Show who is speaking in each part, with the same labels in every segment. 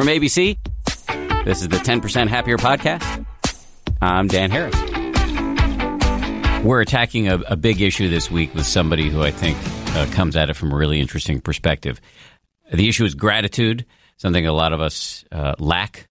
Speaker 1: From ABC, this is the 10% Happier Podcast. I'm Dan Harris. We're attacking a big issue this week with somebody who I think comes at it from a really interesting perspective. The issue is gratitude, something a lot of us lack.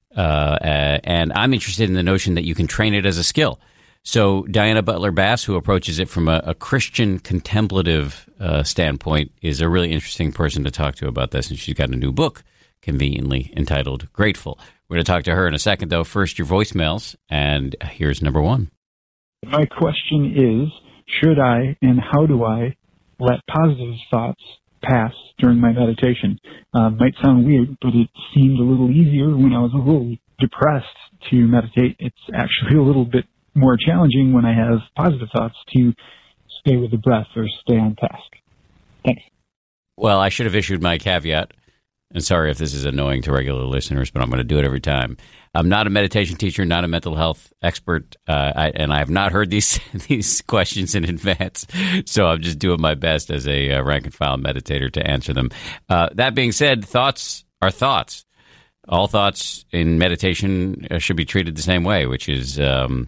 Speaker 1: And I'm interested in the notion that you can train it as a skill. So Diana Butler Bass, who approaches it from a Christian contemplative standpoint, is a really interesting person to talk to about this. And she's got a new book, conveniently entitled Grateful. We're going to talk to her in a second, though. First, your voicemails. And here's number one.
Speaker 2: My question is, should I and how do I let positive thoughts pass during my meditation? Might sound weird, but it seemed a little easier when I was a little depressed to meditate. It's actually a little bit more challenging when I have positive thoughts to stay with the breath or stay on task. Thanks.
Speaker 1: Well, I should have issued my caveat. And sorry if this is annoying to regular listeners, but I'm going to do it every time. I'm not a meditation teacher, not a mental health expert, and I have not heard these questions in advance. So I'm just doing my best as a rank and file meditator to answer them. That being said, thoughts are thoughts. All thoughts in meditation should be treated the same way, which is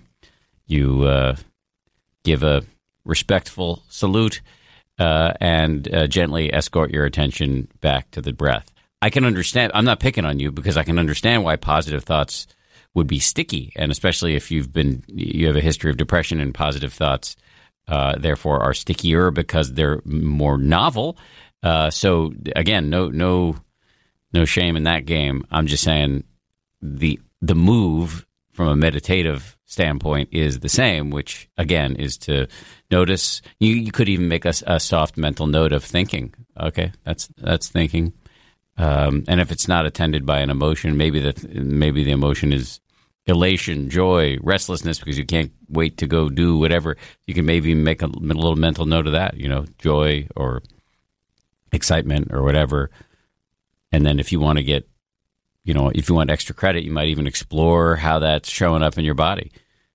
Speaker 1: you give a respectful salute and gently escort your attention back to the breath. I can understand. I'm not picking on you because I can understand why positive thoughts would be sticky, and especially if you have a history of depression, and positive thoughts therefore are stickier because they're more novel. So again, no shame in that game. I'm just saying the move from a meditative standpoint is the same, which again is to notice. You could even make a soft mental note of thinking. Okay, that's thinking. And if it's not attended by an emotion, maybe the emotion is elation, joy, restlessness, because you can't wait to go do whatever. You can maybe make a little mental note of that, joy or excitement or whatever. And then if you want to get, if you want extra credit, you might even explore how that's showing up in your body.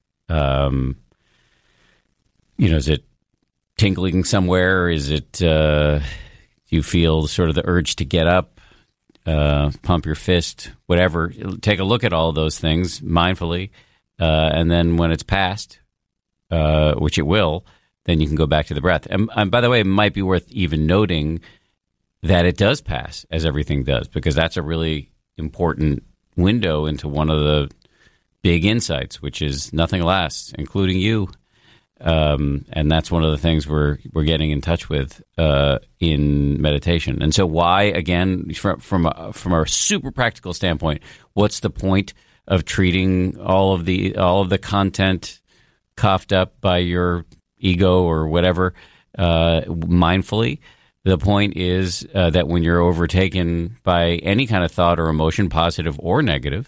Speaker 1: Is it tingling somewhere? Is it, you feel sort of the urge to get up? Pump your fist, whatever. Take a look at all of those things mindfully, and then when it's past, which it will, then you can go back to the breath. And by the way, it might be worth even noting that it does pass, as everything does, because that's a really important window into one of the big insights, which is nothing lasts, including you. And that's one of the things we're getting in touch with in meditation. And so why, again, from a super practical standpoint, what's the point of treating all of the content coughed up by your ego or whatever mindfully? The point is that when you're overtaken by any kind of thought or emotion, positive or negative,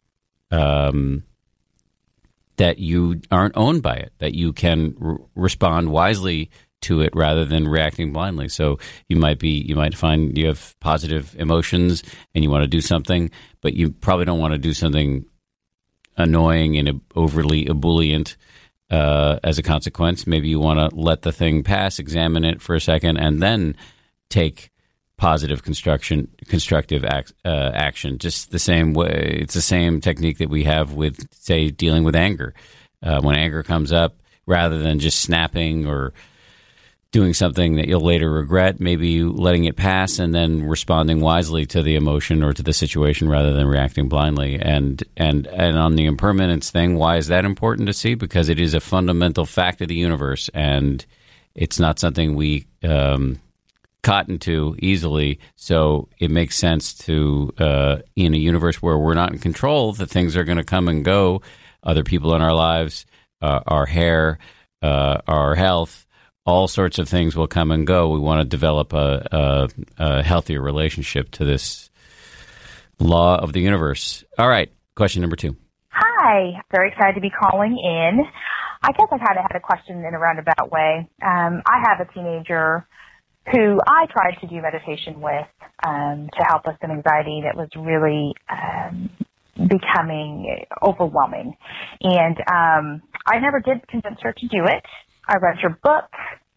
Speaker 1: that you aren't owned by it, that you can respond wisely to it rather than reacting blindly. So you might find you have positive emotions and you want to do something, but you probably don't want to do something annoying and overly ebullient as a consequence. Maybe you want to let the thing pass, examine it for a second, and then take positive constructive action. Just the same way, it's the same technique that we have with, say, dealing with anger. When anger comes up, rather than just snapping or doing something that you'll later regret, maybe you letting it pass and then responding wisely to the emotion or to the situation rather than reacting blindly. And on the impermanence thing, why is that important to see? Because it is a fundamental fact of the universe, and it's not something we cotton to easily. So it makes sense to, in a universe where we're not in control, that things are going to come and go. Other people in our lives, our hair, our health, all sorts of things will come and go. We want to develop a healthier relationship to this law of the universe. All right. Question number 2.
Speaker 3: Hi. Very excited to be calling in. I guess I kind of had a question in a roundabout way. I have a teenager who I tried to do meditation with to help with some anxiety that was really becoming overwhelming. And I never did convince her to do it. I read her book,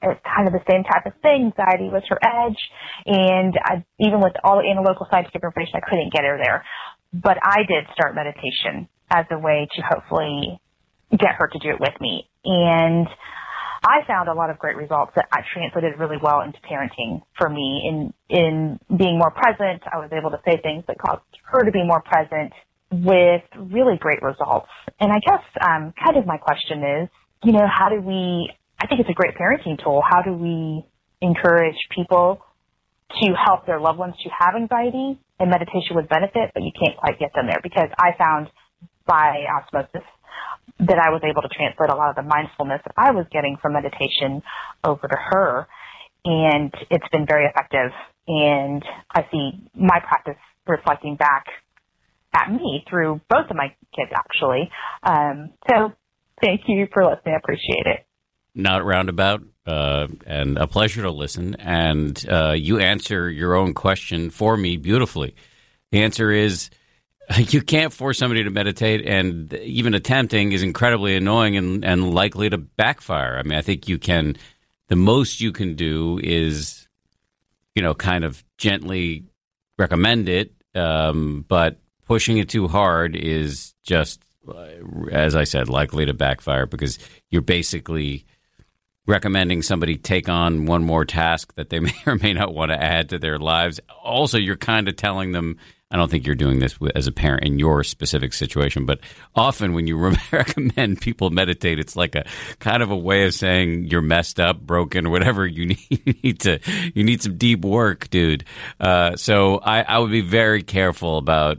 Speaker 3: it's kind of the same type of thing. Anxiety was her edge, and even with all the analytical scientific information, I couldn't get her there. But I did start meditation as a way to hopefully get her to do it with me. And I found a lot of great results that I translated really well into parenting for me. In being more present, I was able to say things that caused her to be more present with really great results. And I guess kind of my question is, how do we, I think it's a great parenting tool. How do we encourage people to help their loved ones to have anxiety? And meditation would benefit, but you can't quite get them there, because I found by osmosis that I was able to translate a lot of the mindfulness that I was getting from meditation over to her. And it's been very effective. And I see my practice reflecting back at me through both of my kids, actually. So thank you for listening. I appreciate it.
Speaker 1: Not roundabout, and a pleasure to listen. And you answer your own question for me beautifully. The answer is, you can't force somebody to meditate, and even attempting is incredibly annoying and likely to backfire. I mean, I think the most you can do is, kind of gently recommend it, but pushing it too hard is just, as I said, likely to backfire, because you're basically recommending somebody take on one more task that they may or may not want to add to their lives. Also, you're kind of telling them, I don't think you're doing this as a parent in your specific situation, but often when you recommend people meditate, it's like a kind of a way of saying you're messed up, broken, or whatever. You need some deep work, dude. So I would be very careful about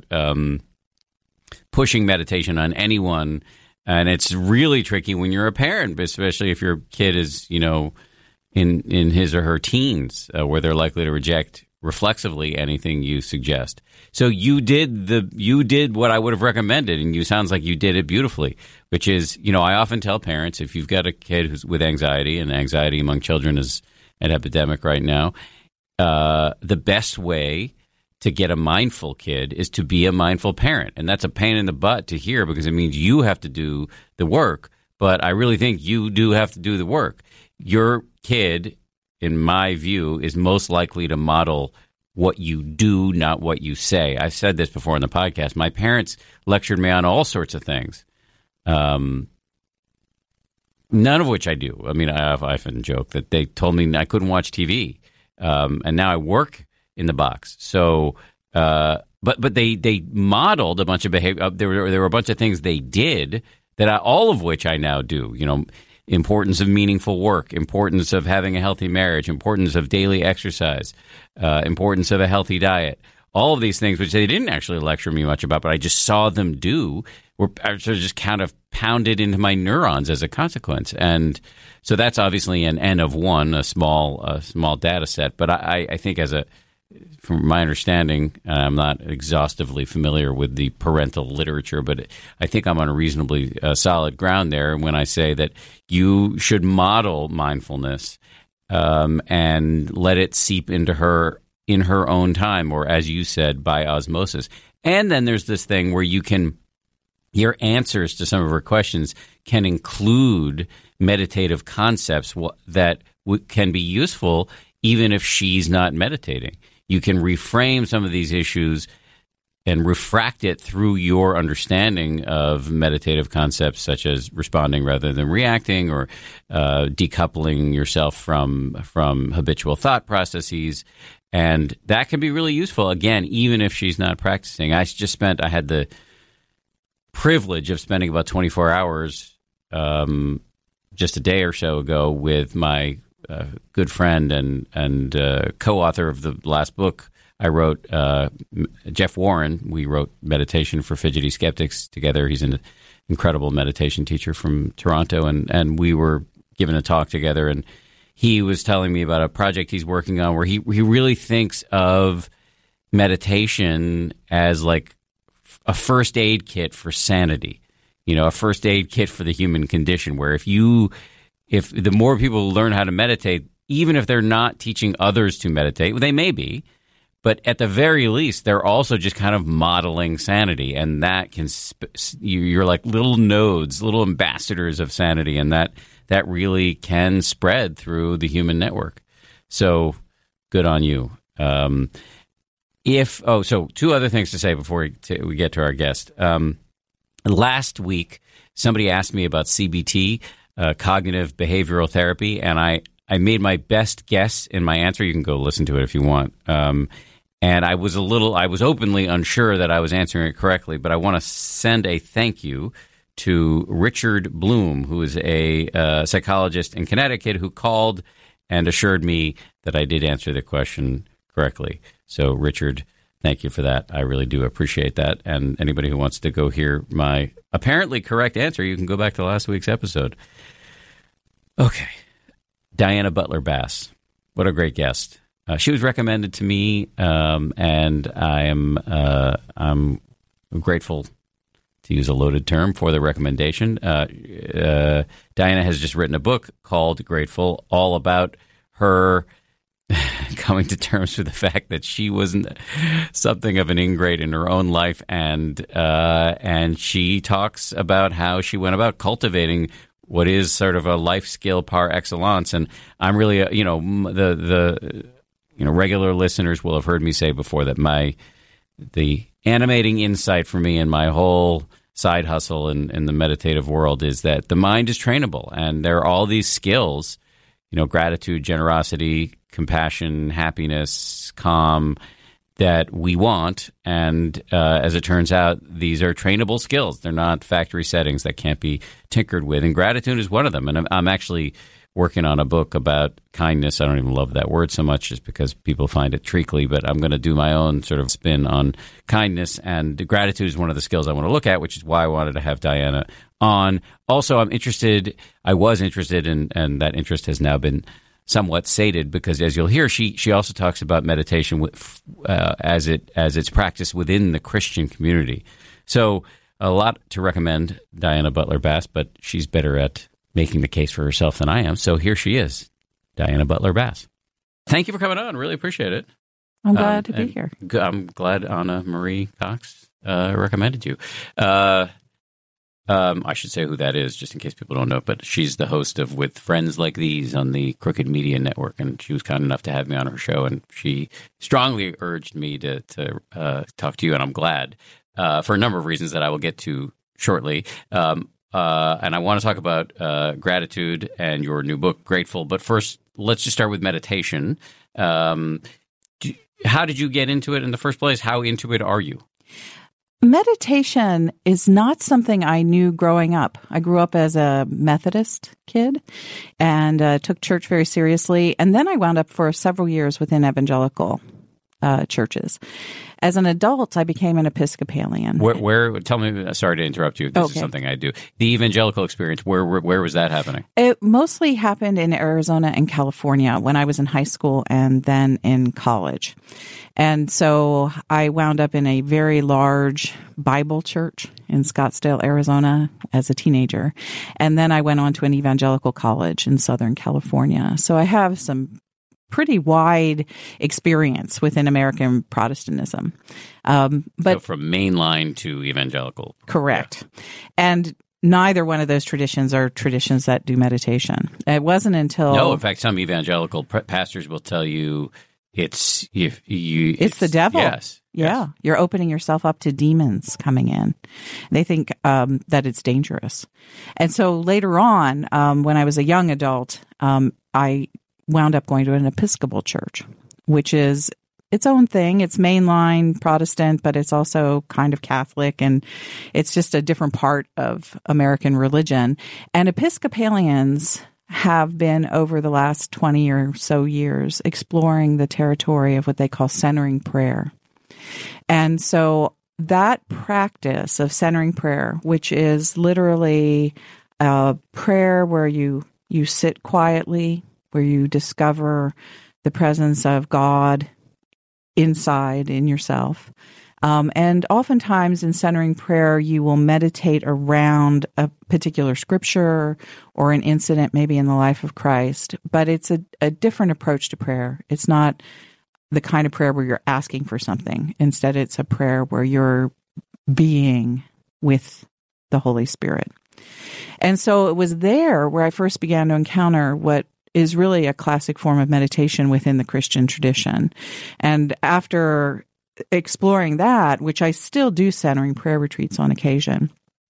Speaker 1: pushing meditation on anyone. And it's really tricky when you're a parent, especially if your kid is, in his or her teens, where they're likely to reject reflexively anything you suggest. So you did what I would have recommended, and you sounds like you did it beautifully, which is, I often tell parents, if you've got a kid who's with anxiety, and anxiety among children is an epidemic right now, the best way to get a mindful kid is to be a mindful parent. And that's a pain in the butt to hear, because it means you have to do the work. But I really think you do have to do the work. Your kid, in my view, is most likely to model what you do, not what you say. I've said this before on the podcast. My parents lectured me on all sorts of things, none of which I do. I mean, I often joke that they told me I couldn't watch TV, and now I work in the box. So, but they modeled a bunch of behavior. There were a bunch of things they did that all of which I now do. Importance of meaningful work, importance of having a healthy marriage, importance of daily exercise, importance of a healthy diet. All of these things, which they didn't actually lecture me much about, but I just saw them do, were sort of just kind of pounded into my neurons as a consequence. And so that's obviously an N of one, a small data set. But I think from my understanding, I'm not exhaustively familiar with the parental literature, but I think I'm on a reasonably solid ground there when I say that you should model mindfulness and let it seep into her in her own time, or as you said, by osmosis. And then there's this thing where your answers to some of her questions can include meditative concepts that can be useful even if she's not meditating. You can reframe some of these issues and refract it through your understanding of meditative concepts, such as responding rather than reacting, or decoupling yourself from habitual thought processes. And that can be really useful, again, even if she's not practicing. I had the privilege of spending about 24 hours just a day or so ago with my good friend and co-author of the last book I wrote, Jeff Warren. We wrote Meditation for Fidgety Skeptics together. He's an incredible meditation teacher from Toronto, and we were given a talk together, and he was telling me about a project he's working on where he really thinks of meditation as like a first aid kit for sanity, a first aid kit for the human condition, where if the more people learn how to meditate, even if they're not teaching others to meditate, they may be, but at the very least, they're also just kind of modeling sanity, and that can you're like little nodes, little ambassadors of sanity, and that that really can spread through the human network. So good on you. So two other things to say before we get to our guest. Last week, somebody asked me about CBT, cognitive behavioral therapy, and I made my best guess in my answer. You can go listen to it if you want. And I was openly unsure that I was answering it correctly, but I want to send a thank you to Richard Bloom, who is a psychologist in Connecticut, who called and assured me that I did answer the question correctly. So, Richard, thank you for that. I really do appreciate that. And anybody who wants to go hear my apparently correct answer, you can go back to last week's episode. Okay. Diana Butler Bass. What a great guest. She was recommended to me, and I'm grateful, to use a loaded term, for the recommendation. Diana has just written a book called Grateful, all about her coming to terms with the fact that she wasn't something of an ingrate in her own life, and she talks about how she went about cultivating what is sort of a life skill par excellence. And I'm really, regular listeners will have heard me say before that the animating insight for me and my whole side hustle in the meditative world is that the mind is trainable, and there are all these skills, gratitude, generosity, compassion, happiness, calm, that we want. And as it turns out, these are trainable skills. They're not factory settings that can't be tinkered with. And gratitude is one of them. And I'm actually working on a book about kindness. I don't even love that word so much just because people find it treacly, but I'm going to do my own sort of spin on kindness. And gratitude is one of the skills I want to look at, which is why I wanted to have Diana on. Also, I was interested, and that interest has now been somewhat sated, because as you'll hear, she also talks about meditation as it's practiced within the Christian community. So a lot to recommend Diana Butler Bass, but she's better at making the case for herself than I am. So here she is, Diana Butler Bass. Thank you for coming on. Really appreciate it.
Speaker 4: I'm glad to be here.
Speaker 1: I'm glad Anna Marie Cox recommended you. I should say who that is, just in case people don't know, but she's the host of With Friends Like These on the Crooked Media Network, and she was kind enough to have me on her show, and she strongly urged me to talk to you, and I'm glad for a number of reasons that I will get to shortly. And I want to talk about gratitude and your new book, Grateful. But first, let's just start with meditation. How did you get into it in the first place? How into it are you?
Speaker 4: Meditation is not something I knew growing up. I grew up as a Methodist kid and took church very seriously. And then I wound up for several years within evangelical churches. As an adult, I became an Episcopalian.
Speaker 1: Where? Tell me. Sorry to interrupt you. This is something I do. The evangelical experience. Where was that happening?
Speaker 4: It mostly happened in Arizona and California when I was in high school and then in college. And so I wound up in a very large Bible church in Scottsdale, Arizona as a teenager. And then I went on to an evangelical college in Southern California. So I have some pretty wide experience within American Protestantism. But
Speaker 1: so from mainline to evangelical.
Speaker 4: Correct. Yeah. And neither one of those traditions are traditions that do meditation. It wasn't until...
Speaker 1: No, in fact, some evangelical pastors will tell you it's
Speaker 4: the devil.
Speaker 1: Yes.
Speaker 4: Yeah.
Speaker 1: Yes.
Speaker 4: You're opening yourself up to demons coming in. They think that it's dangerous. And so later on, when I was a young adult, I wound up going to an Episcopal church, which is its own thing. It's mainline Protestant, but it's also kind of Catholic, and it's just a different part of American religion. And Episcopalians have been, over the last 20 or so years, exploring the territory of what they call centering prayer. And so that practice of centering prayer, which is literally a prayer where you sit quietly, where you discover the presence of God inside in yourself. And oftentimes in centering prayer, you will meditate around a particular scripture or an incident maybe in the life of Christ. But it's a different approach to prayer. It's not the kind of prayer where you're asking for something. Instead, it's a prayer where you're being with the Holy Spirit. And so it was there where I first began to encounter what is really a classic form of meditation within the Christian tradition. And after exploring that, which I still do centering prayer retreats on occasion.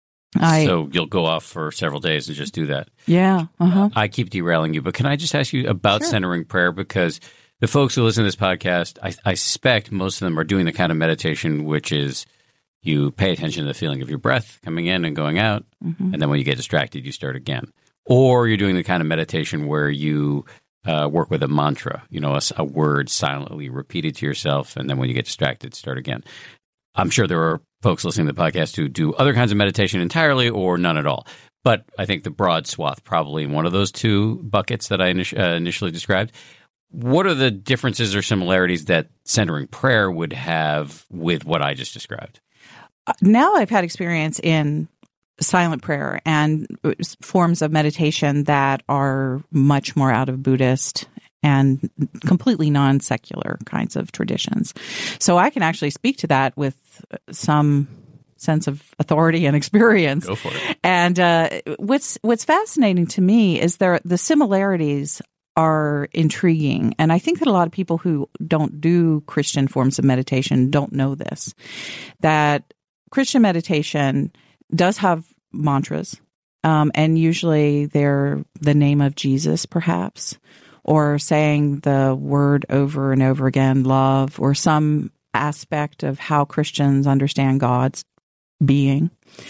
Speaker 1: So you'll go off for several days and just do that.
Speaker 4: Yeah. Uh-huh.
Speaker 1: I keep derailing you, but can I just ask you about
Speaker 4: Sure.
Speaker 1: centering prayer? Because the folks who listen to this podcast, I suspect most of them are doing the kind of meditation which is you pay attention to the feeling of your breath coming in and going out, and then when you get distracted, you start again. Or you're doing the kind of meditation where you work with a mantra, a word silently repeated to yourself, and then when you get distracted, start again. I'm sure there are folks listening to the podcast who do other kinds of meditation entirely or none at all. But I think the broad swath probably in one of those two buckets that I initially described. What are the differences or similarities that centering prayer would have with what I just described?
Speaker 4: Now I've had experience in silent prayer and forms of meditation that are much more out of Buddhist and completely non-secular kinds of traditions. So I can actually speak to that with some sense of authority and experience.
Speaker 1: Go for it.
Speaker 4: And what's fascinating to me is the similarities are intriguing. And I think that a lot of people who don't do Christian forms of meditation don't know this, that Christian meditation does have mantras, and usually they're the name of Jesus, perhaps, or saying the word over and over again, love, or some aspect of how Christians understand God's being.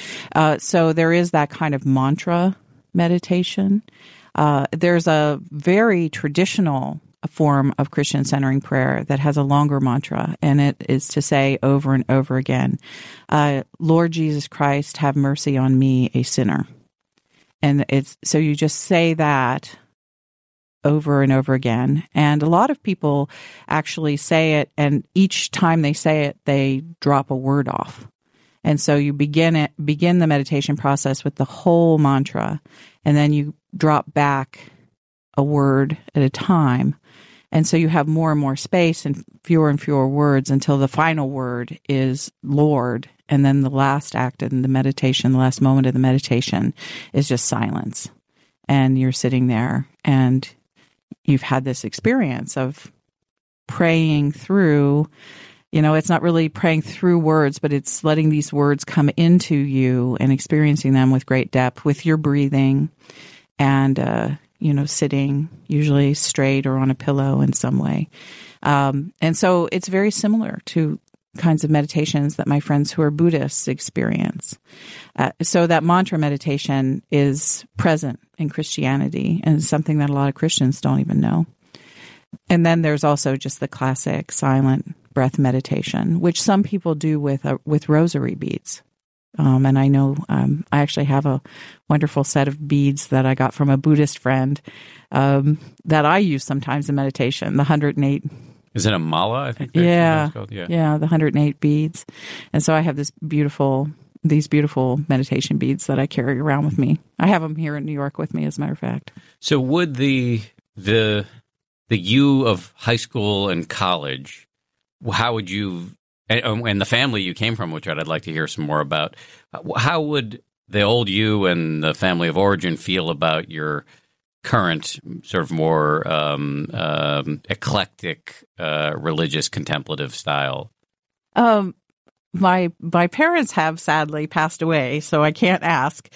Speaker 4: So there is that kind of mantra meditation. There's a very traditional form of Christian centering prayer that has a longer mantra, and it is to say over and over again, Lord Jesus Christ, have mercy on me, a sinner. And so you just say that over and over again. And a lot of people actually say it, and each time they say it, they drop a word off. And so you begin the meditation process with the whole mantra, and then you drop back a word at a time. And so you have more and more space and fewer words until the final word is Lord. And then the last act in the meditation, the last moment of the meditation is just silence. And you're sitting there and you've had this experience of praying through, it's not really praying through words, but it's letting these words come into you and experiencing them with great depth with your breathing and, sitting usually straight or on a pillow in some way. And so it's very similar to kinds of meditations that my friends who are Buddhists experience. So that mantra meditation is present in Christianity and something that a lot of Christians don't even know. And then there's also just the classic silent breath meditation, which some people do with rosary beads. And I know I actually have a wonderful set of beads that I got from a Buddhist friend that I use sometimes in meditation, the 108.
Speaker 1: Is it a mala, I think?
Speaker 4: Yeah,
Speaker 1: called? Yeah,
Speaker 4: the 108 beads. And so I have these beautiful meditation beads that I carry around with me. I have them here in New York with me, as a matter of fact.
Speaker 1: So would the you of high school and college, how would you, and the family you came from, which I'd like to hear some more about, how would the old you and the family of origin feel about your current sort of more eclectic religious contemplative style?
Speaker 4: My parents have sadly passed away, so I can't ask.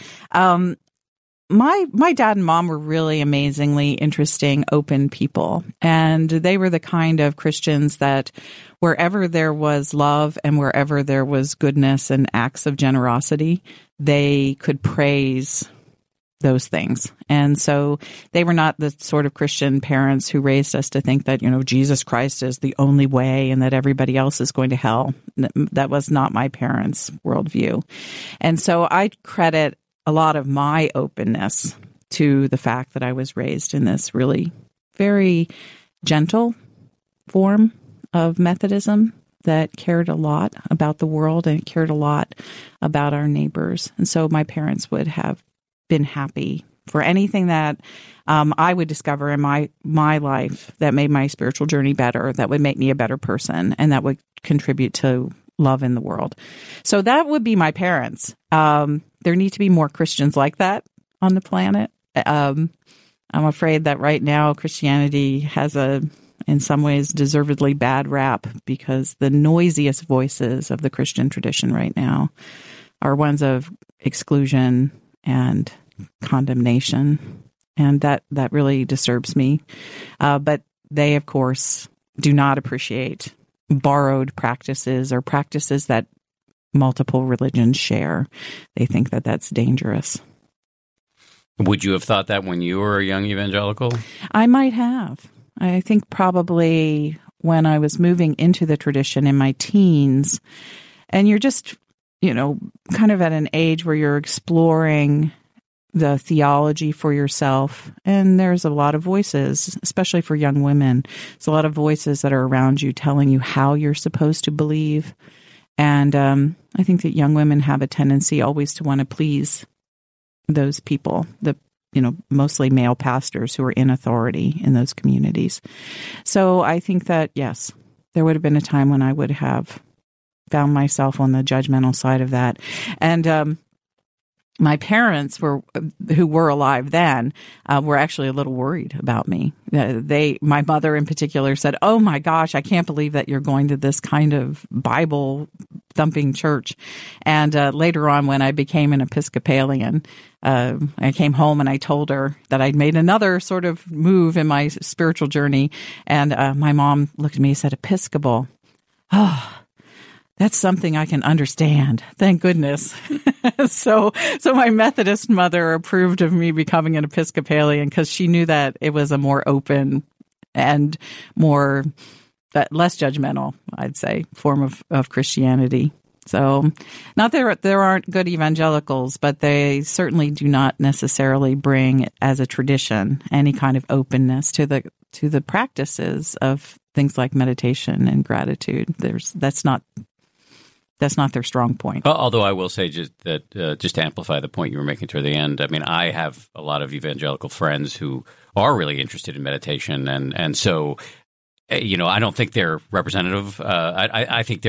Speaker 4: My dad and mom were really amazingly interesting, open people. And they were the kind of Christians that wherever there was love and wherever there was goodness and acts of generosity, they could praise those things. And so they were not the sort of Christian parents who raised us to think that, Jesus Christ is the only way and that everybody else is going to hell. That was not my parents' worldview. And so I credit a lot of my openness to the fact that I was raised in this really very gentle form of Methodism that cared a lot about the world and cared a lot about our neighbors. And so my parents would have been happy for anything that I would discover in my life that made my spiritual journey better, that would make me a better person, and that would contribute to love in the world. So that would be my parents. there need to be more Christians like that on the planet. I'm afraid that right now Christianity has in some ways, deservedly bad rap because the noisiest voices of the Christian tradition right now are ones of exclusion and condemnation. And that really disturbs me. But they, of course, do not appreciate borrowed practices or practices that multiple religions share. They think that that's dangerous.
Speaker 1: Would you have thought that when you were a young evangelical?
Speaker 4: I might have. I think probably when I was moving into the tradition in my teens, and you're just, kind of at an age where you're exploring the theology for yourself. And there's a lot of voices, especially for young women. There's a lot of voices that are around you telling you how you're supposed to believe. And I think that young women have a tendency always to want to please those people, mostly male pastors who are in authority in those communities. So I think that, yes, there would have been a time when I would have found myself on the judgmental side of that. And my parents who were alive then, were actually a little worried about me. My mother in particular said, "Oh my gosh, I can't believe that you're going to this kind of Bible thumping church." And later on, when I became an Episcopalian, I came home and I told her that I'd made another sort of move in my spiritual journey. And my mom looked at me and said, "Episcopal? Oh, that's something I can understand. Thank goodness." So my Methodist mother approved of me becoming an Episcopalian because she knew that it was a more open and more less judgmental, I'd say, form of Christianity. So not that there aren't good evangelicals, but they certainly do not necessarily bring as a tradition any kind of openness to the practices of things like meditation and gratitude. That's not their strong point.
Speaker 1: Although I will say just to amplify the point you were making toward the end, I mean, I have a lot of evangelical friends who are really interested in meditation. And so, I don't think they're representative. I think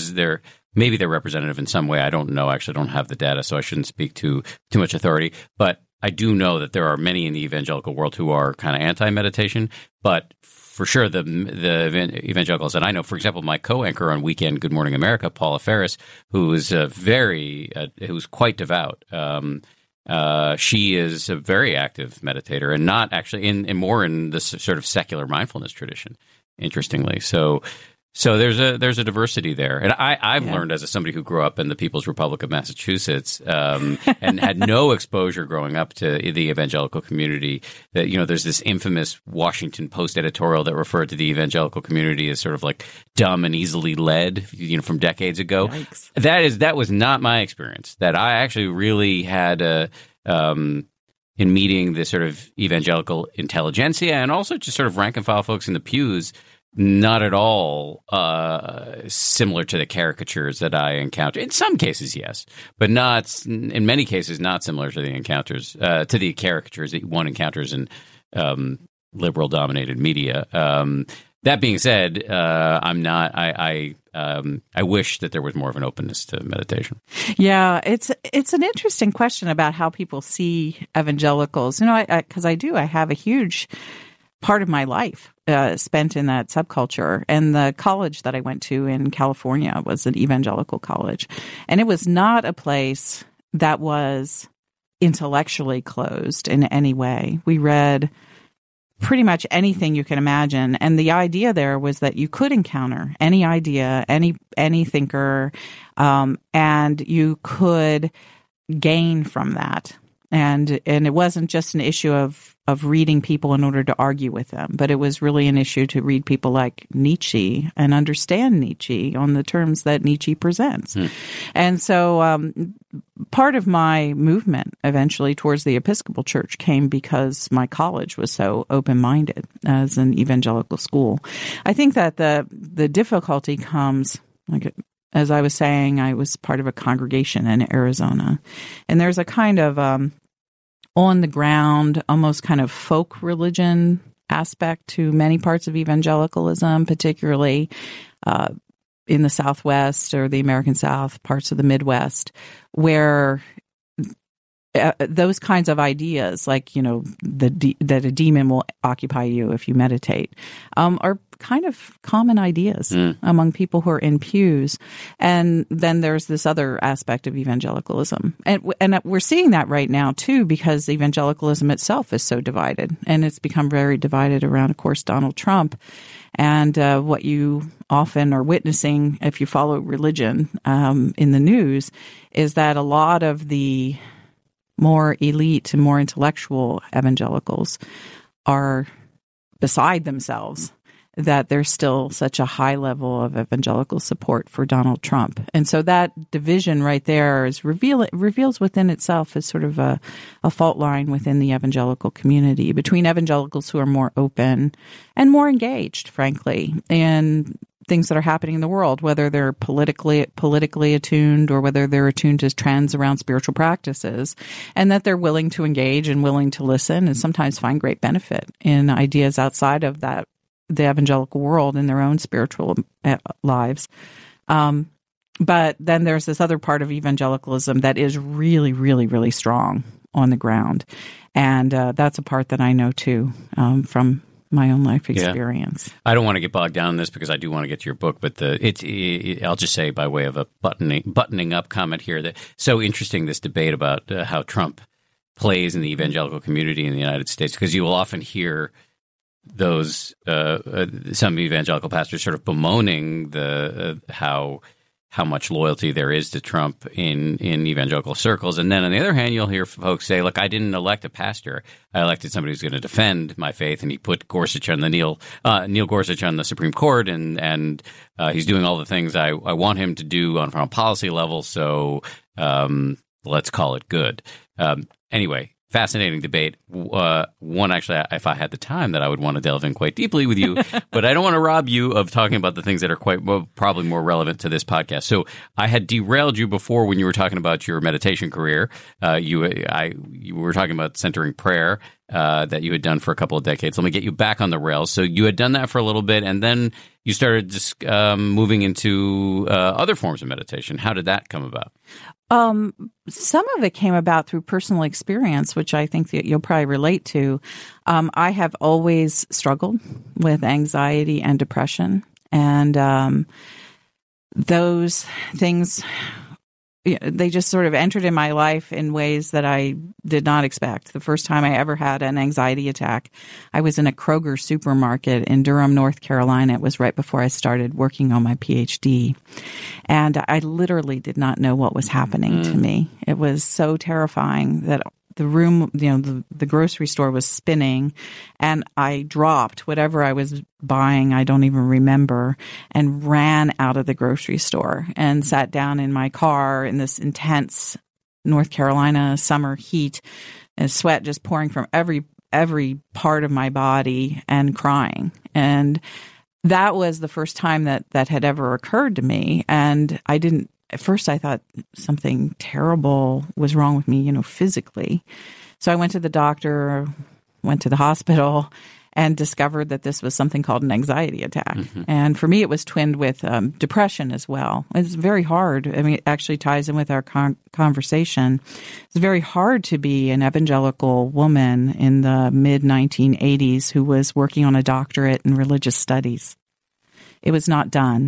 Speaker 1: maybe they're representative in some way. I don't know. Actually, I don't have the data, so I shouldn't speak to too much authority. But I do know that there are many in the evangelical world who are kind of anti-meditation. But for sure, the evangelicals that I know, for example, my co-anchor on Weekend Good Morning America, Paula Ferris, who is who's quite devout. She is a very active meditator, and not actually in more in this sort of secular mindfulness tradition. Interestingly, so there's a diversity there, and I've learned as somebody who grew up in the People's Republic of Massachusetts and had no exposure growing up to the evangelical community that there's this infamous Washington Post editorial that referred to the evangelical community as sort of like dumb and easily led, from decades ago.
Speaker 4: Yikes.
Speaker 1: That was not my experience. That I actually really had in meeting the sort of evangelical intelligentsia and also just sort of rank and file folks in the pews. Not at all similar to the caricatures that I encounter. In some cases, yes, but not in many cases not similar to the encounters to the caricatures that one encounters in liberal-dominated media. That being said, I'm not. I wish that there was more of an openness to meditation.
Speaker 4: Yeah, it's an interesting question about how people see evangelicals. Because I have a huge part of my life spent in that subculture. And the college that I went to in California was an evangelical college. And it was not a place that was intellectually closed in any way. We read pretty much anything you can imagine. And the idea there was that you could encounter any idea, any thinker, and you could gain from that. And it wasn't just an issue of reading people in order to argue with them, but it was really an issue to read people like Nietzsche and understand Nietzsche on the terms that Nietzsche presents. And so part of my movement eventually towards the Episcopal Church came because my college was so open-minded as an evangelical school. I think that the difficulty comes, as I was saying, I was part of a congregation in Arizona, and there's a kind of on-the-ground, almost kind of folk religion aspect to many parts of evangelicalism, particularly in the Southwest or the American South, parts of the Midwest, where those kinds of ideas, like, that a demon will occupy you if you meditate, are kind of common ideas among people who are in pews. And then there's this other aspect of evangelicalism. And we're seeing that right now, too, because evangelicalism itself is so divided. And it's become very divided around, of course, Donald Trump. And what you often are witnessing, if you follow religion in the news, is that a lot of the more elite and more intellectual evangelicals are beside themselves that there's still such a high level of evangelical support for Donald Trump. And so that division right there reveals within itself as sort of a fault line within the evangelical community between evangelicals who are more open and more engaged, frankly, in things that are happening in the world, whether they're politically attuned or whether they're attuned to trends around spiritual practices, and that they're willing to engage and willing to listen and sometimes find great benefit in ideas outside of that, the evangelical world, in their own spiritual lives. But then there's this other part of evangelicalism that is really, really, really strong on the ground. And that's a part that I know too from my own life experience.
Speaker 1: Yeah. I don't want to get bogged down in this because I do want to get to your book, but I'll just say by way of a buttoning up comment here that so interesting, this debate about how Trump plays in the evangelical community in the United States, because you will often hear those some evangelical pastors sort of bemoaning the how much loyalty there is to Trump in evangelical circles. And then on the other hand, you'll hear folks say, look, I didn't elect a pastor. I elected somebody who's going to defend my faith. And he put Gorsuch on the Neil Gorsuch on the Supreme Court. And he's doing all the things I want him to do from a policy level. So let's call it good. Anyway, fascinating debate. One, actually, if I had the time, that I would want to delve in quite deeply with you, but I don't want to rob you of talking about the things that are probably more relevant to this podcast. So I had derailed you before when you were talking about your meditation career. You were talking about centering prayer that you had done for a couple of decades. Let me get you back on the rails. So you had done that for a little bit, and then you started just moving into other forms of meditation. How did that come about?
Speaker 4: Some of it came about through personal experience, which I think that you'll probably relate to. I have always struggled with anxiety and depression, and those things, they just sort of entered in my life in ways that I did not expect. The first time I ever had an anxiety attack, I was in a Kroger supermarket in Durham, North Carolina. It was right before I started working on my PhD. And I literally did not know what was happening to me. It was so terrifying that the room, the grocery store was spinning, and I dropped whatever I was buying, I don't even remember, and ran out of the grocery store and sat down in my car in this intense North Carolina summer heat, and sweat just pouring from every part of my body, and crying. And that was the first time that had ever occurred to me. And at first I thought something terrible was wrong with me, physically. So I went to the doctor, went to the hospital, and discovered that this was something called an anxiety attack. Mm-hmm. And for me, it was twinned with depression as well. It's very hard. I mean, it actually ties in with our conversation. It's very hard to be an evangelical woman in the mid-1980s who was working on a doctorate in religious studies. It was not done.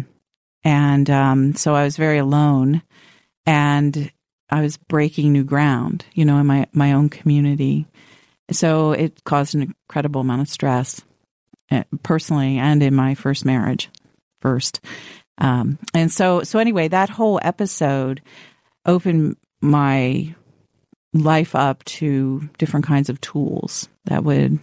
Speaker 4: And so I was very alone, and I was breaking new ground, in my own community. So it caused an incredible amount of stress, personally and in my first marriage first. And so anyway, that whole episode opened my life up to different kinds of tools that would,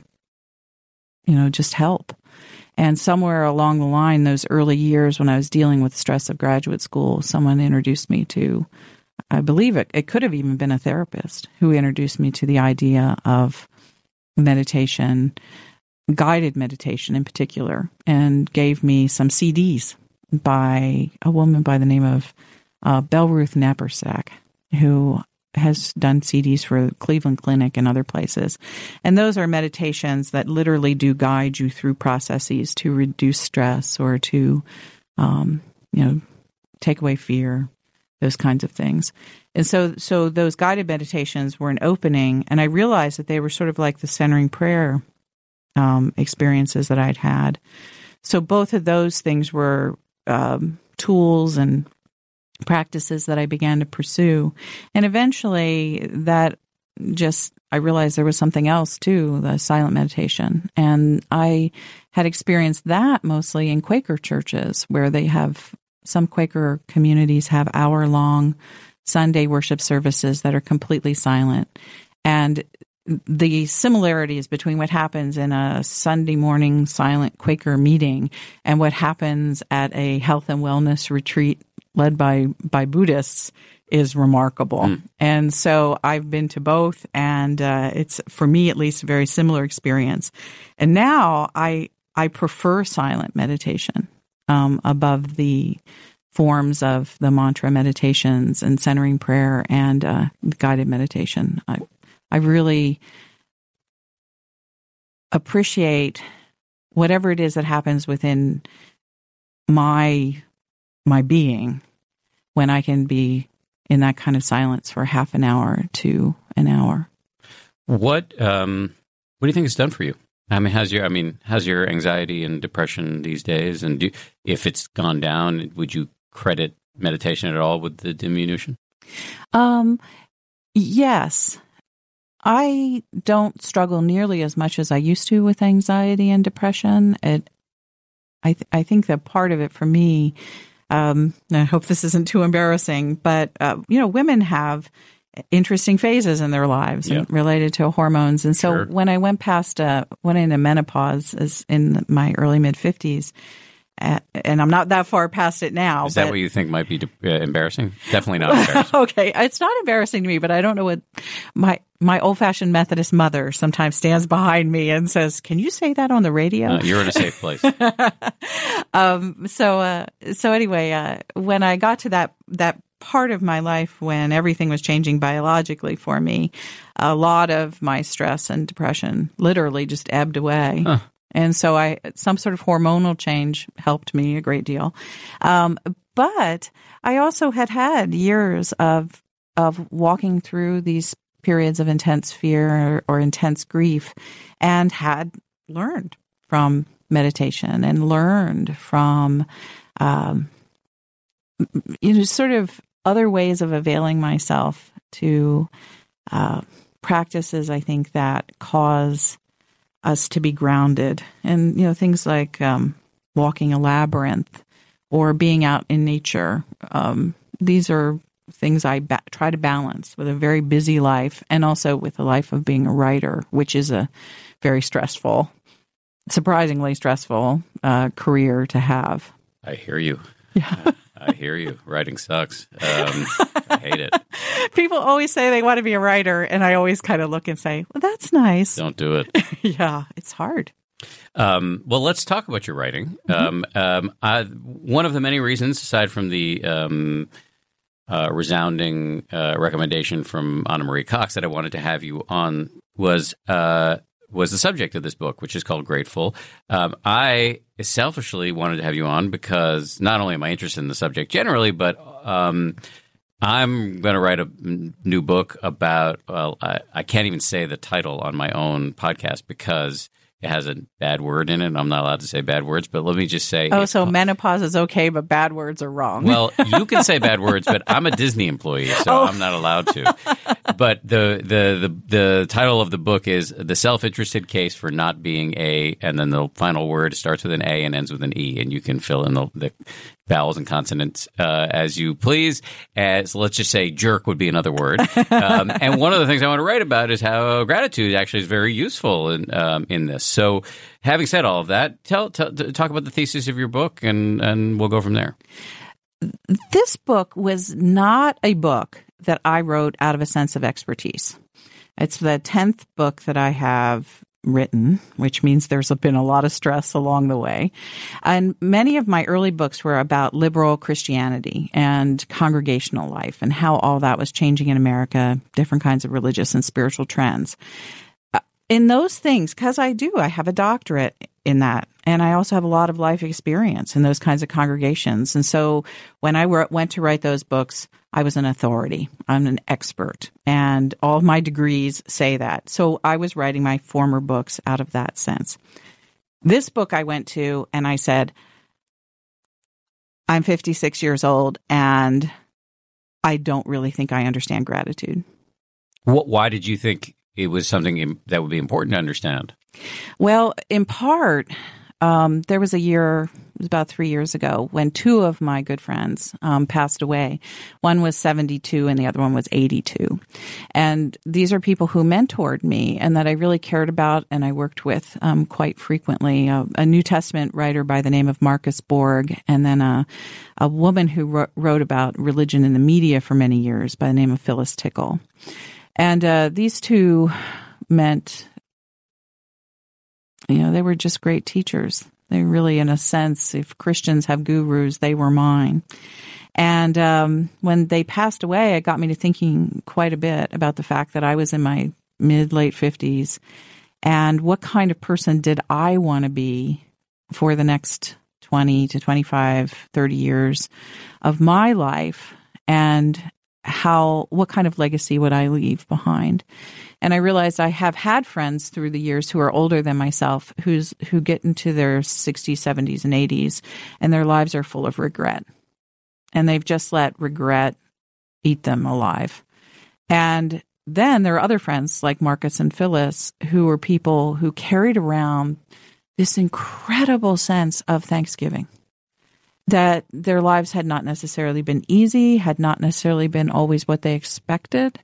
Speaker 4: just help. And somewhere along the line, those early years when I was dealing with the stress of graduate school, someone introduced me to, I believe it could have even been a therapist who introduced me to the idea of meditation, guided meditation in particular, and gave me some CDs by a woman by the name of Belle Ruth Knappersack, who has done CDs for Cleveland Clinic and other places. And those are meditations that literally do guide you through processes to reduce stress or to, take away fear. those kinds of things. And so those guided meditations were an opening, and I realized that they were sort of like the centering prayer experiences that I'd had. So both of those things were tools and practices that I began to pursue. And eventually I realized there was something else too, the silent meditation. And I had experienced that mostly in Quaker churches, where some Quaker communities have hour-long Sunday worship services that are completely silent. And the similarities between what happens in a Sunday morning silent Quaker meeting and what happens at a health and wellness retreat led by Buddhists is remarkable. And so I've been to both, and it's, for me at least, a very similar experience. And now I prefer silent meditation above the forms of the mantra meditations and centering prayer and guided meditation. I really appreciate whatever it is that happens within my being when I can be in that kind of silence for half an hour to an hour.
Speaker 1: What do you think it's done for you? How's your anxiety and depression these days? And if it's gone down, would you credit meditation at all with the diminution?
Speaker 4: Yes. I don't struggle nearly as much as I used to with anxiety and depression. I think that part of it for me, I hope this isn't too embarrassing, but women have interesting phases in their lives related to hormones. And so when I went into menopause in my early mid-50s, and I'm not that far past it now.
Speaker 1: Is that what you think might be embarrassing? Definitely not embarrassing.
Speaker 4: Okay. It's not embarrassing to me, but I don't know what my old-fashioned Methodist mother sometimes stands behind me and says, "Can you say that on the radio?"
Speaker 1: You're in a safe place.
Speaker 4: So anyway, when I got to that part of my life when everything was changing biologically for me, a lot of my stress and depression literally just ebbed away. Huh. And so some sort of hormonal change helped me a great deal. But I also had years of walking through these periods of intense fear or intense grief, and had learned from meditation and learned from, sort of other ways of availing myself to practices, I think, that cause us to be grounded. And, things like walking a labyrinth or being out in nature. These are things I try to balance with a very busy life, and also with the life of being a writer, which is a very stressful, surprisingly stressful career to have.
Speaker 1: I hear you.
Speaker 4: Yeah.
Speaker 1: I hear you. Writing sucks. I hate it.
Speaker 4: People always say they want to be a writer, and I always kind of look and say, well, that's nice.
Speaker 1: Don't do it.
Speaker 4: Yeah, it's hard.
Speaker 1: Well, let's talk about your writing. One of the many reasons, aside from the resounding recommendation from Anna Marie Cox that I wanted to have you on, was the subject of this book, which is called Grateful. I selfishly wanted to have you on because not only am I interested in the subject generally, but I'm going to write a new book about, I can't even say the title on my own podcast because it has a bad word in it, and I'm not allowed to say bad words, but let me just say...
Speaker 4: Oh, so menopause is okay, but bad words are wrong.
Speaker 1: Well, you can say bad words, but I'm a Disney employee, so I'm not allowed to. But the title of the book is The Self-Interested Case for Not Being A, and then the final word starts with an A and ends with an E, and you can fill in the vowels and consonants as you please. So let's just say jerk would be another word. And one of the things I want to write about is how gratitude actually is very useful in this. So having said all of that, talk about the thesis of your book, and we'll go from there.
Speaker 4: This book was not a book that I wrote out of a sense of expertise. It's the 10th book that I have written, which means there's been a lot of stress along the way. And many of my early books were about liberal Christianity and congregational life and how all that was changing in America, different kinds of religious and spiritual trends. In those things, because I have a doctorate in that. And I also have a lot of life experience in those kinds of congregations. And so when I went to write those books, I was an authority. I'm an expert. And all of my degrees say that. So I was writing my former books out of that sense. This book I went to and I said, I'm 56 years old and I don't really think I understand gratitude.
Speaker 1: Why did you think it was something that would be important to understand?
Speaker 4: Well, in part, there was a year, it was about 3 years ago, when two of my good friends passed away. One was 72 and the other one was 82. And these are people who mentored me and that I really cared about and I worked with quite frequently. A New Testament writer by the name of Marcus Borg, and then a woman who wrote about religion in the media for many years by the name of Phyllis Tickle. And these two meant, they were just great teachers. They really, in a sense, if Christians have gurus, they were mine. And when they passed away, it got me to thinking quite a bit about the fact that I was in my mid-late 50s and what kind of person did I want to be for the next 20 to 25, 30 years of my life, and what kind of legacy would I leave behind? And I realized I have had friends through the years who are older than myself who get into their 60s, 70s, and 80s, and their lives are full of regret. And they've just let regret eat them alive. And then there are other friends like Marcus and Phyllis who are people who carried around this incredible sense of thanksgiving, that their lives had not necessarily been easy, had not necessarily been always what they expected.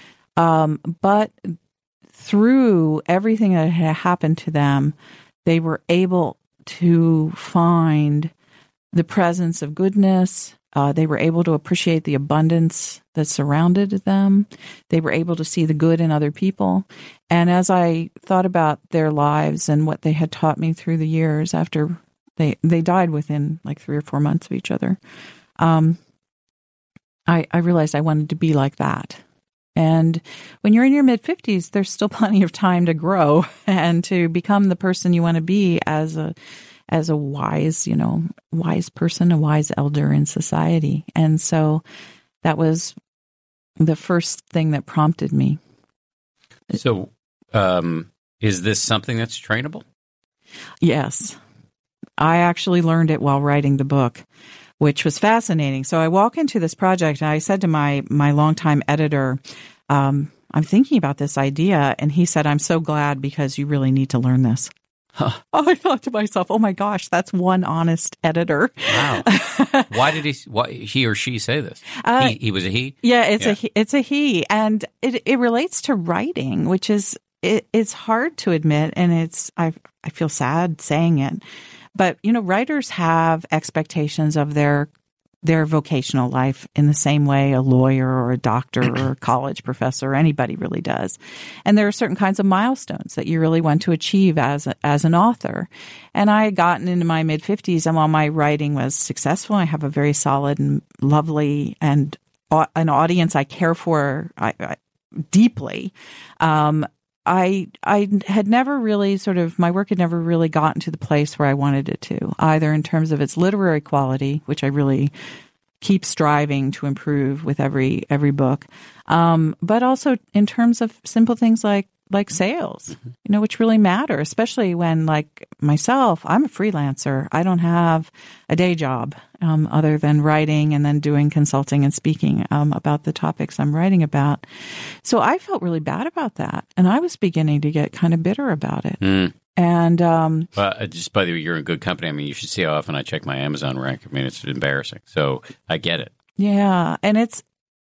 Speaker 4: But through everything that had happened to them, they were able to find the presence of goodness. They were able to appreciate the abundance that surrounded them. They were able to see the good in other people. And as I thought about their lives and what they had taught me through the years after they died within like 3 or 4 months of each other, I realized I wanted to be like that. And when you're in your mid-50s, there's still plenty of time to grow and to become the person you want to be as a wise, wise person, a wise elder in society. And so that was the first thing that prompted me.
Speaker 1: So is this something that's trainable?
Speaker 4: Yes. I actually learned it while writing the book, which was fascinating. So I walk into this project and I said to my longtime editor, I'm thinking about this idea. And he said, I'm so glad because you really need to learn this. Huh. I thought to myself, oh my gosh, that's one honest editor.
Speaker 1: Wow. Why did he or she say this? He was a he?
Speaker 4: Yeah, it's a he. And it relates to writing, which is, it's hard to admit. And I feel sad saying it. But, writers have expectations of their vocational life in the same way a lawyer or a doctor or a college professor, anybody really does. And there are certain kinds of milestones that you really want to achieve as an author. And I had gotten into my mid-50s, and while my writing was successful, I have a very solid and lovely and an audience I care for deeply. I had never really my work had never really gotten to the place where I wanted it to, either in terms of its literary quality, which I really keep striving to improve with every book, but also in terms of simple things like sales, which really matter, especially when, like myself, I'm a freelancer. I don't have a day job other than writing and then doing consulting and speaking about the topics I'm writing about. So I felt really bad about that. And I was beginning to get kind of bitter about it. Mm. And
Speaker 1: just by the way, you're in good company. I mean, you should see how often I check my Amazon rank. I mean, it's embarrassing. So I get it.
Speaker 4: Yeah. And it's,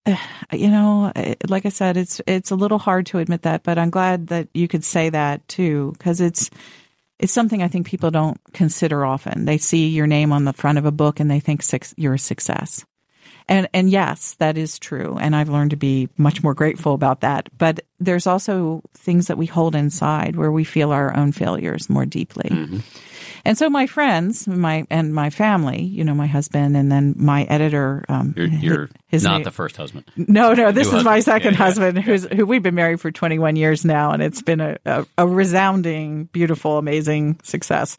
Speaker 4: like I said, it's a little hard to admit that, but I'm glad that you could say that too, because it's something I think people don't consider often. They see your name on the front of a book and they think you're a success. And yes, that is true. And I've learned to be much more grateful about that. But there's also things that we hold inside where we feel our own failures more deeply. Mm-hmm. And so my friends, my family, my husband, and then my editor.
Speaker 1: You're not the first husband.
Speaker 4: No, this is my second husband, who we've been married for 21 years now, and it's been a resounding, beautiful, amazing success.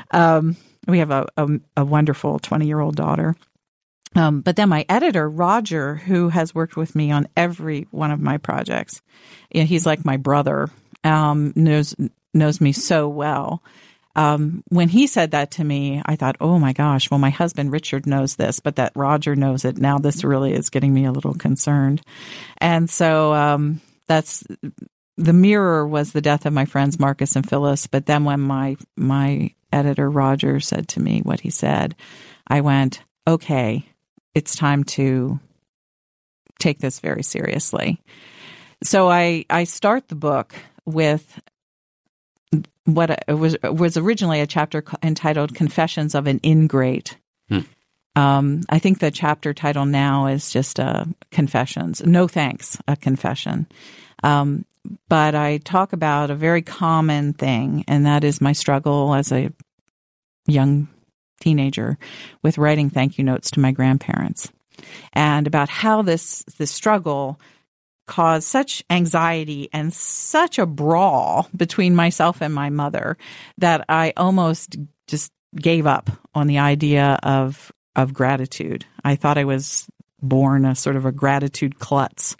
Speaker 4: We have a wonderful 20-year-old daughter. But then my editor, Roger, who has worked with me on every one of my projects, he's like my brother, knows me so well. When he said that to me, I thought, oh my gosh, well, my husband Richard knows this, but that Roger knows it. Now this really is getting me a little concerned. And so that's the mirror was the death of my friends Marcus and Phyllis. But then when my editor Roger said to me what he said, I went, okay, it's time to take this very seriously. So I start the book with what was originally a chapter entitled Confessions of an Ingrate. I think the chapter title now is just Confessions. No thanks, a confession. But I talk about a very common thing, and that is my struggle as a young teenager with writing thank you notes to my grandparents, and about how this struggle caused such anxiety and such a brawl between myself and my mother that I almost just gave up on the idea of gratitude. I thought I was born a sort of a gratitude klutz.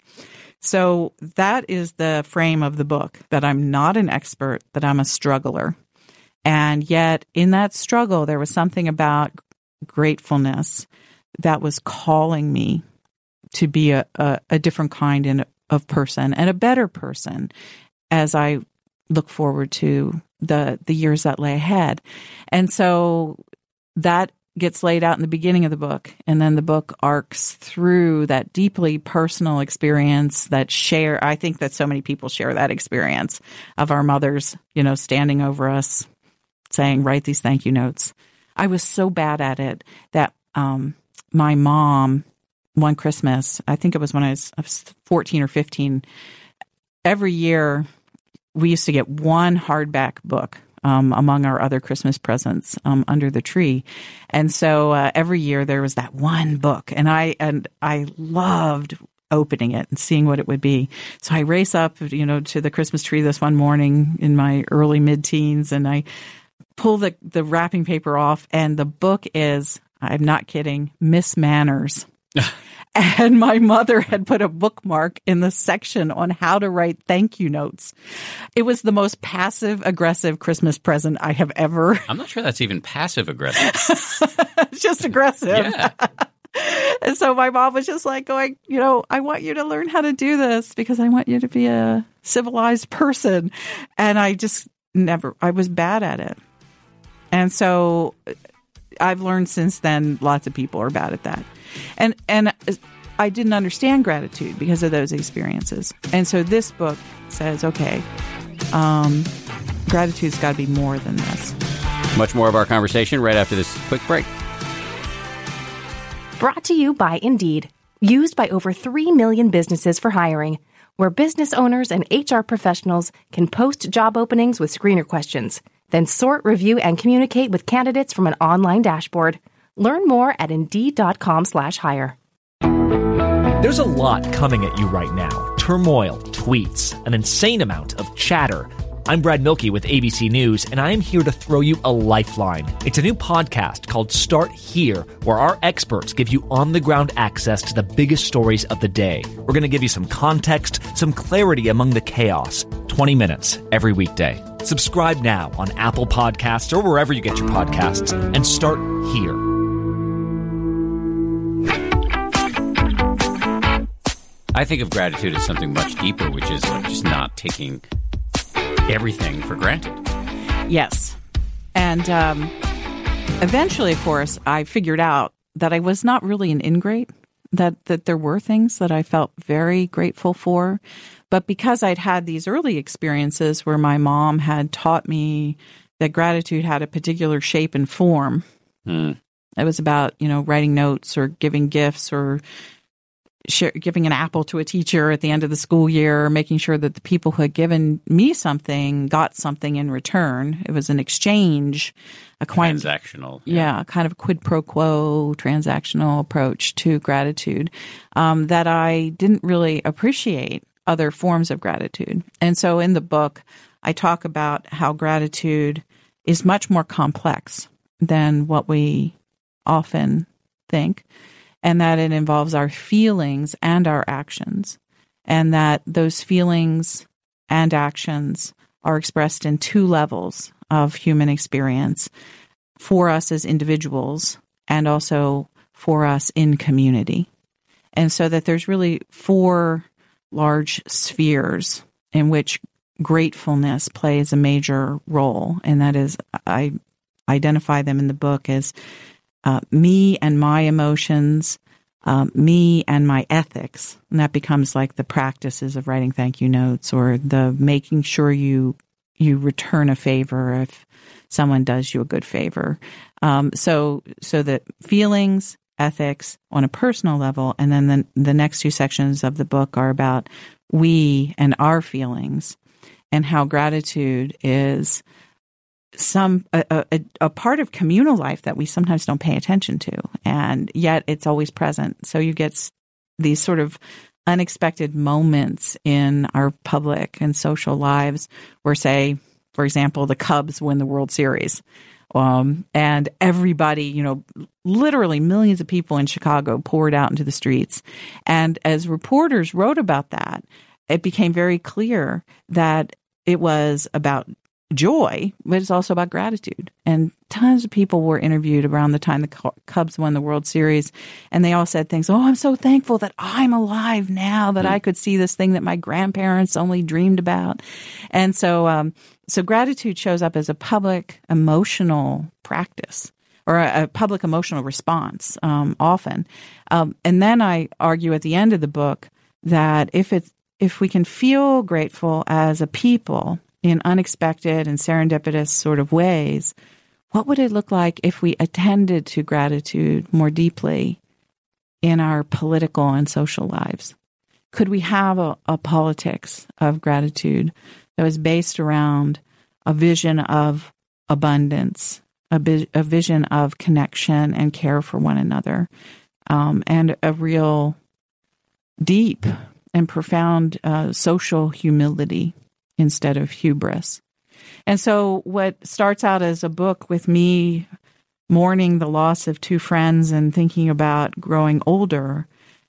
Speaker 4: So that is the frame of the book, that I'm not an expert, that I'm a struggler. And yet in that struggle, there was something about gratefulness that was calling me to be a different kind of person and a better person as I look forward to the years that lay ahead. And so that gets laid out in the beginning of the book, and then the book arcs through that deeply personal experience I think that so many people share that experience of our mothers, standing over us saying, write these thank you notes. I was so bad at it that my mom, one Christmas, I think it was when I was 14 or 15, every year we used to get one hardback book among our other Christmas presents under the tree. And so every year there was that one book, and I loved opening it and seeing what it would be. So I race up, to the Christmas tree this one morning in my early mid-teens, and I pull the wrapping paper off, and the book is, I'm not kidding, Miss Manners. And my mother had put a bookmark in the section on how to write thank you notes. It was the most passive-aggressive Christmas present I have ever.
Speaker 1: I'm not sure that's even passive-aggressive.
Speaker 4: It's just aggressive.
Speaker 1: Yeah.
Speaker 4: And so my mom was just like going, I want you to learn how to do this because I want you to be a civilized person. And I was bad at it. And so I've learned since then lots of people are bad at that. And I didn't understand gratitude because of those experiences. And so this book says, okay, gratitude's got to be more than this.
Speaker 1: Much more of our conversation right after this quick break.
Speaker 5: Brought to you by Indeed, used by over 3 million businesses for hiring, where business owners and HR professionals can post job openings with screener questions, then sort, review, and communicate with candidates from an online dashboard. Learn more at Indeed.com/hire.
Speaker 6: There's a lot coming at you right now. Turmoil, tweets, an insane amount of chatter. I'm Brad Milkey with ABC News, and I am here to throw you a lifeline. It's a new podcast called Start Here, where our experts give you on-the-ground access to the biggest stories of the day. We're going to give you some context, some clarity among the chaos. 20 minutes every weekday. Subscribe now on Apple Podcasts or wherever you get your podcasts, and start here.
Speaker 1: I think of gratitude as something much deeper, which is like just not taking everything for granted.
Speaker 4: Yes. And eventually, of course, I figured out that I was not really an ingrate, that there were things that I felt very grateful for. But because I'd had these early experiences where my mom had taught me that gratitude had a particular shape and form, it was about, writing notes or giving gifts or giving an apple to a teacher at the end of the school year, making sure that the people who had given me something got something in return. It was an exchange,
Speaker 1: transactional.
Speaker 4: Kind of a quid pro quo transactional approach to gratitude that I didn't really appreciate other forms of gratitude. And so in the book, I talk about how gratitude is much more complex than what we often think, and that it involves our feelings and our actions, and that those feelings and actions are expressed in two levels of human experience for us as individuals and also for us in community. And so that there's really four large spheres in which gratefulness plays a major role, and that is, I identify them in the book as me and my emotions, me and my ethics. And that becomes like the practices of writing thank you notes, or the making sure you return a favor if someone does you a good favor. So that feelings, ethics on a personal level, and then the next two sections of the book are about we and our feelings, and how gratitude is a part of communal life that we sometimes don't pay attention to, and yet it's always present. So you get these sort of unexpected moments in our public and social lives where, say, for example, the Cubs win the World Series. And everybody, literally millions of people in Chicago poured out into the streets. And as reporters wrote about that, it became very clear that it was about joy, but it's also about gratitude. And tons of people were interviewed around the time the Cubs won the World Series, and they all said things, I'm so thankful that I'm alive now, that I could see this thing that my grandparents only dreamed about. And so gratitude shows up as a public emotional practice, or a public emotional response often. And then I argue at the end of the book that if we can feel grateful as a people in unexpected and serendipitous sort of ways, what would it look like if we attended to gratitude more deeply in our political and social lives? Could we have a politics of gratitude that was based around a vision of abundance, a vision of connection and care for one another, and a real deep and profound social humility instead of hubris? And so what starts out as a book with me mourning the loss of two friends and thinking about growing older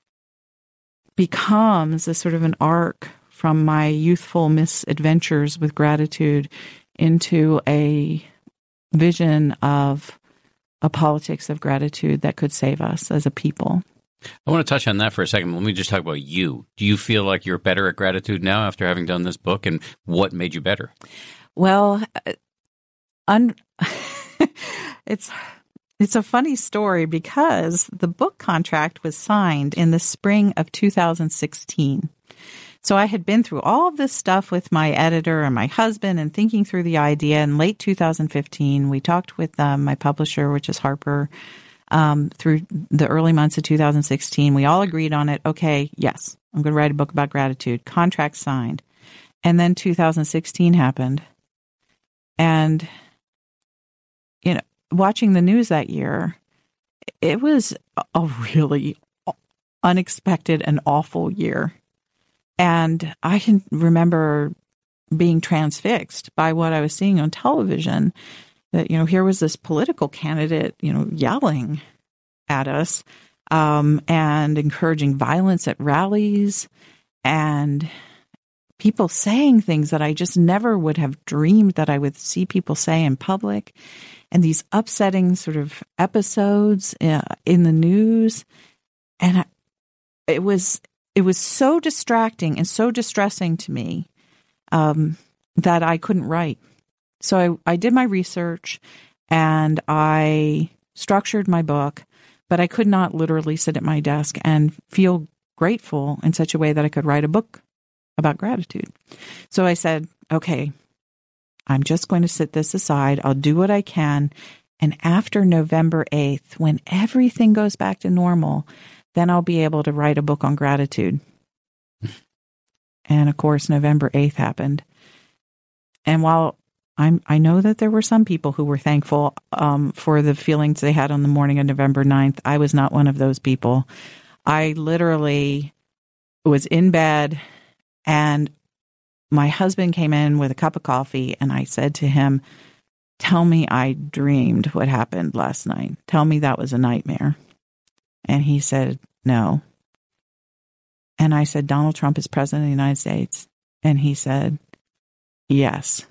Speaker 4: becomes a sort of an arc from my youthful misadventures with gratitude into a vision of a politics of gratitude that could save us as a people.
Speaker 1: I want to touch on that for a second. Let me just talk about you. Do you feel like you're better at gratitude now after having done this book, and what made you better?
Speaker 4: Well, it's a funny story because the book contract was signed in the spring of 2016. So I had been through all of this stuff with my editor and my husband and thinking through the idea. In late 2015, we talked with my publisher, which is Harper, through the early months of 2016. We all agreed on it. Okay, yes, I'm going to write a book about gratitude. Contract signed. And then 2016 happened. And, watching the news that year, it was a really unexpected and awful year. And I can remember being transfixed by what I was seeing on television, that, here was this political candidate, yelling at us and encouraging violence at rallies, and people saying things that I just never would have dreamed that I would see people say in public, and these upsetting sort of episodes in the news. And it was so distracting and so distressing to me that I couldn't write. So I did my research and I structured my book, but I could not literally sit at my desk and feel grateful in such a way that I could write a book about gratitude. So I said, okay, I'm just going to sit this aside. I'll do what I can. And after November 8th, when everything goes back to normal, then I'll be able to write a book on gratitude. And of course, November 8th happened. And while I know that there were some people who were thankful for the feelings they had on the morning of November 9th, I was not one of those people. I literally was in bed, and my husband came in with a cup of coffee, and I said to him, "Tell me I dreamed what happened last night. Tell me that was a nightmare." And he said, "No." And I said, "Donald Trump is president of the United States." And he said, "Yes."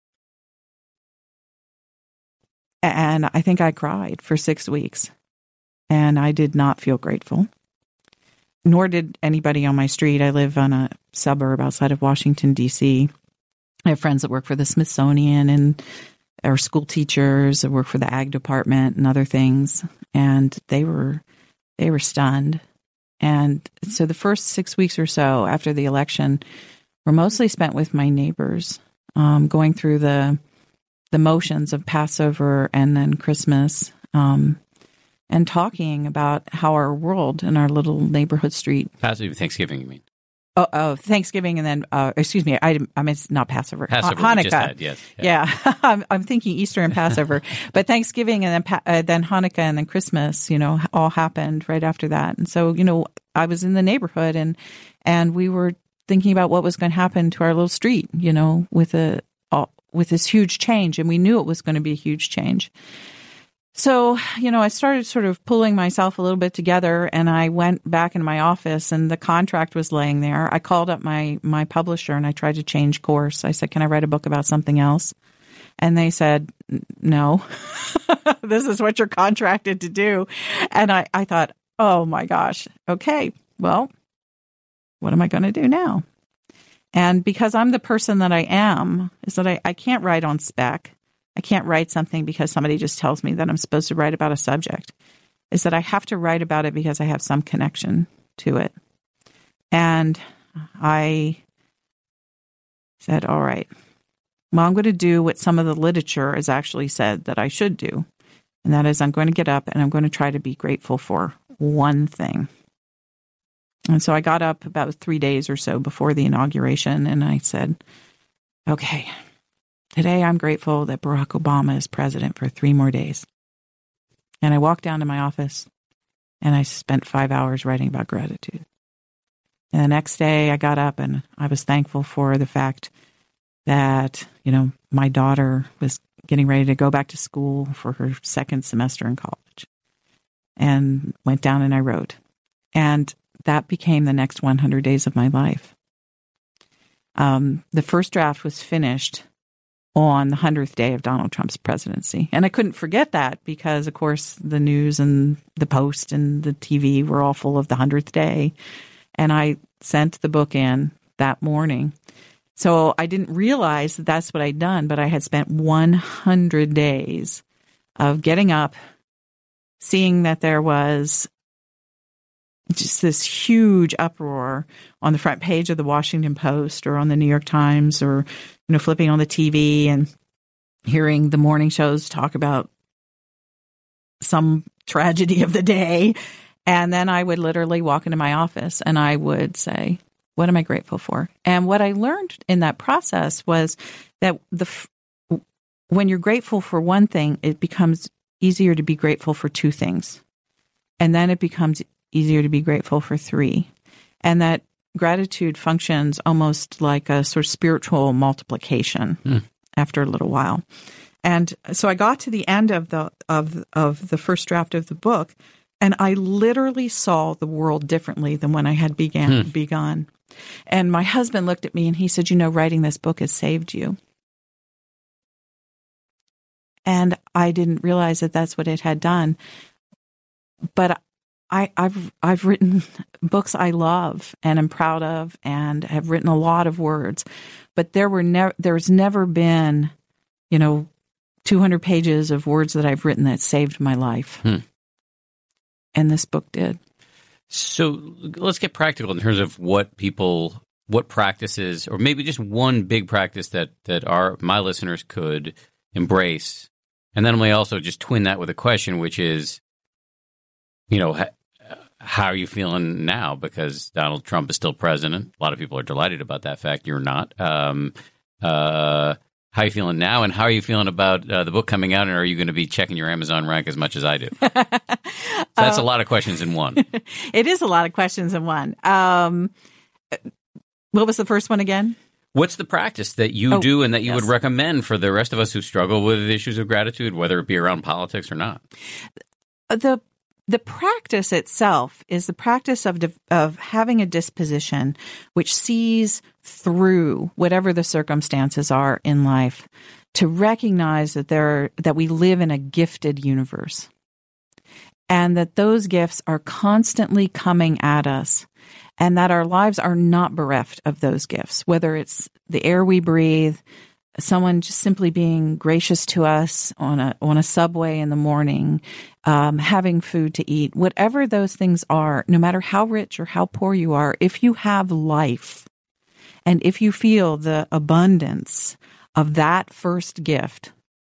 Speaker 4: And I think I cried for 6 weeks, and I did not feel grateful, nor did anybody on my street. I live on a suburb outside of Washington, D.C. I have friends that work for the Smithsonian and are school teachers that work for the ag department and other things, and they were stunned. And so the first 6 weeks or so after the election were mostly spent with my neighbors, going through the motions of Passover and then Christmas, and talking about how our world and our little neighborhood street.
Speaker 1: Passover, Thanksgiving, you mean?
Speaker 4: Oh, Thanksgiving, and then excuse me, I meant not Passover.
Speaker 1: Passover,
Speaker 4: Hanukkah.
Speaker 1: we just had, yes.
Speaker 4: Yeah. I'm thinking Easter and Passover, but Thanksgiving and then Hanukkah and then Christmas, all happened right after that. And so, I was in the neighborhood and we were thinking about what was going to happen to our little street, with this huge change, and we knew it was going to be a huge change. So, I started sort of pulling myself a little bit together, and I went back into my office, and the contract was laying there. I called up my publisher, and I tried to change course. I said, "Can I write a book about something else?" And they said, "No, this is what you're contracted to do." And I thought, oh my gosh, okay, well, what am I going to do now? And because I'm the person that I am, is that I can't write on spec. I can't write something because somebody just tells me that I'm supposed to write about a subject. Is that I have to write about it because I have some connection to it. And I said, all right, well, I'm going to do what some of the literature has actually said that I should do. And that is I'm going to get up and I'm going to try to be grateful for one thing. And so I got up about 3 days or so before the inauguration, and I said, okay, today I'm grateful that Barack Obama is president for 3 more days. And I walked down to my office, and I spent 5 hours writing about gratitude. And the next day I got up, and I was thankful for the fact that, my daughter was getting ready to go back to school for her second semester in college, and went down and I wrote. And that became the next 100 days of my life. The first draft was finished on the 100th day of Donald Trump's presidency. And I couldn't forget that because, of course, the news and the Post and the TV were all full of the 100th day. And I sent the book in that morning. So I didn't realize that that's what I'd done, but I had spent 100 days of getting up, seeing that there was just this huge uproar on the front page of the Washington Post or on the New York Times, or, flipping on the TV and hearing the morning shows talk about some tragedy of the day. And then I would literally walk into my office and I would say, what am I grateful for? And what I learned in that process was that when you're grateful for one thing, it becomes easier to be grateful for 2 things. And then it becomes easier to be grateful for 3. And that gratitude functions almost like a sort of spiritual multiplication after a little while. And so I got to the end of the first draft of the book, and I literally saw the world differently than when I had begun. And my husband looked at me and he said, writing this book has saved you. And I didn't realize that that's what it had done. But I've written books I love and am proud of, and have written a lot of words, but there's never been, 200 pages of words that I've written that saved my life. And this book did.
Speaker 1: So let's get practical in terms of what practices, or maybe just one big practice that my listeners could embrace. And then I may also just twin that with a question, which is, how are you feeling now? Because Donald Trump is still president. A lot of people are delighted about that fact. You're not. How are you feeling now, and how are you feeling about the book coming out, and are you going to be checking your Amazon rank as much as I do? So that's a lot of questions in one.
Speaker 4: It is a lot of questions in one. What was the first one again?
Speaker 1: What's the practice that you do and that you would recommend for the rest of us who struggle with issues of gratitude, whether it be around politics or not?
Speaker 4: The practice itself is the practice of having a disposition which sees through whatever the circumstances are in life, to recognize that we live in a gifted universe, and that those gifts are constantly coming at us, and that our lives are not bereft of those gifts, whether it's the air we breathe, someone just simply being gracious to us on a subway in the morning, having food to eat, whatever those things are, no matter how rich or how poor you are, if you have life and if you feel the abundance of that first gift,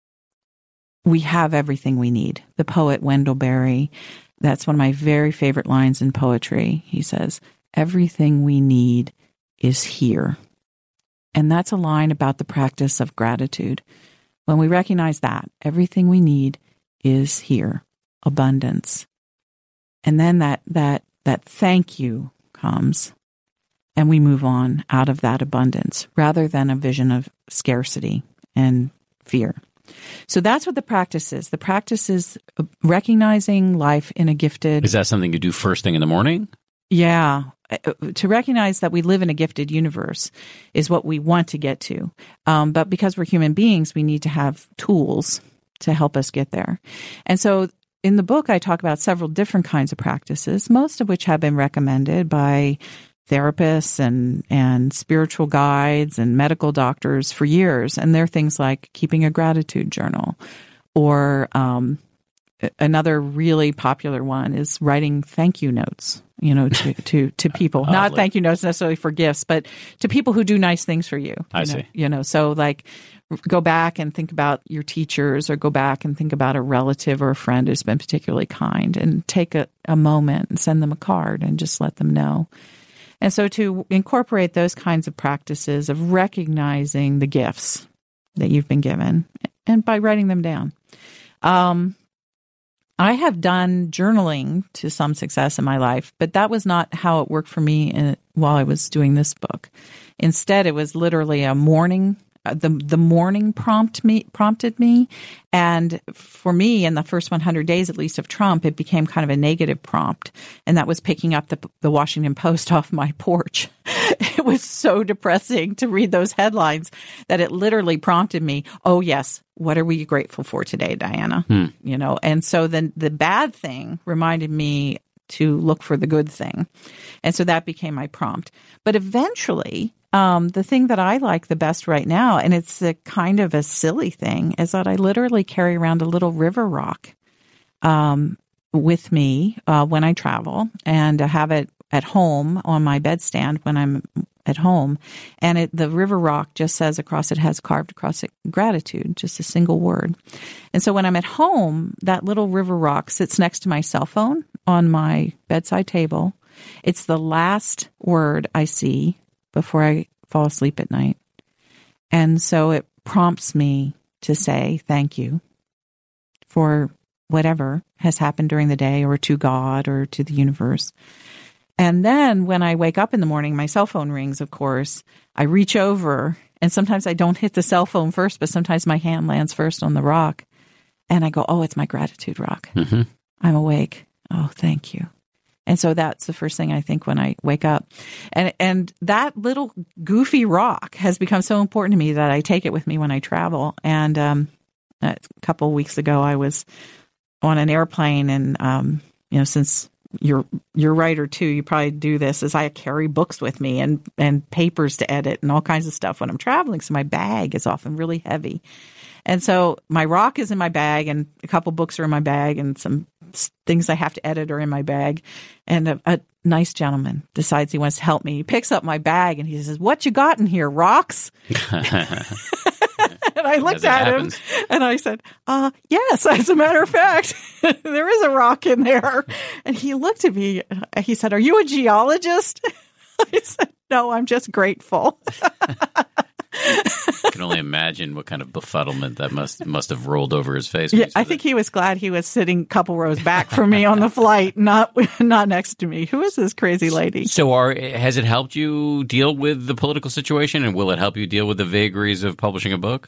Speaker 4: we have everything we need. The poet Wendell Berry, that's one of my very favorite lines in poetry. He says, "Everything we need is here." And that's a line about the practice of gratitude. When we recognize that, everything we need is here, abundance. And then that thank you comes, and we move on out of that abundance rather than a vision of scarcity and fear. So that's what the practice is. The practice is recognizing life in a gifted...
Speaker 1: Is that something you do first thing in the morning?
Speaker 4: Yeah. To recognize that we live in a gifted universe is what we want to get to. But because we're human beings, we need to have tools to help us get there. And so in the book, I talk about several different kinds of practices, most of which have been recommended by therapists and spiritual guides and medical doctors for years. And they're things like keeping a gratitude journal, or another really popular one is writing thank you notes, to people. Not thank you notes necessarily for gifts, but to people who do nice things for you.
Speaker 1: I see.
Speaker 4: So like go back and think about your teachers, or go back and think about a relative or a friend who's been particularly kind, and take a moment and send them a card and just let them know. And so to incorporate those kinds of practices of recognizing the gifts that you've been given, and by writing them down. I have done journaling to some success in my life, but that was not how it worked for me while I was doing this book. Instead, it was literally a morning. The morning prompted me, and for me, in the first 100 days at least of Trump, it became kind of a negative prompt, and that was picking up the Washington Post off my porch. It was so depressing to read those headlines that it literally prompted me, oh yes, what are we grateful for today, Diana? And so then the bad thing reminded me to look for the good thing. And so that became my prompt. But eventually, the thing that I like the best right now, and it's a kind of a silly thing, is that I literally carry around a little river rock with me when I travel, and I have it at home on my bedstand when I'm at home. And the river rock just says it has carved across it gratitude, just a single word. And so when I'm at home, that little river rock sits next to my cell phone on my bedside table. It's the last word I see before I fall asleep at night. And so it prompts me to say thank you for whatever has happened during the day, or to God, or to the universe. And then when I wake up in the morning, my cell phone rings, of course. I reach over, and sometimes I don't hit the cell phone first, but sometimes my hand lands first on the rock. And I go, oh, it's my gratitude rock. Mm-hmm. I'm awake. Oh, thank you. And so that's the first thing I think when I wake up. And that little goofy rock has become so important to me that I take it with me when I travel. And a couple of weeks ago, I was on an airplane, and since you're a writer too, you probably do this, is I carry books with me and papers to edit and all kinds of stuff when I'm traveling. So my bag is often really heavy. And so my rock is in my bag, and a couple books are in my bag, and some things I have to edit are in my bag. And a nice gentleman decides he wants to help me. He picks up my bag and he says, "What you got in here, rocks?" And I looked at him and I said, yes, as a matter of fact, there is a rock in there. And he looked at me. He said, are you a geologist? I said, no, I'm just grateful.
Speaker 1: I can only imagine what kind of befuddlement that must have rolled over his face.
Speaker 4: Yeah, I think he was glad he was sitting a couple rows back from me on the flight, not next to me. Who is this crazy lady?
Speaker 1: So has it helped you deal with the political situation, and will it help you deal with the vagaries of publishing a book?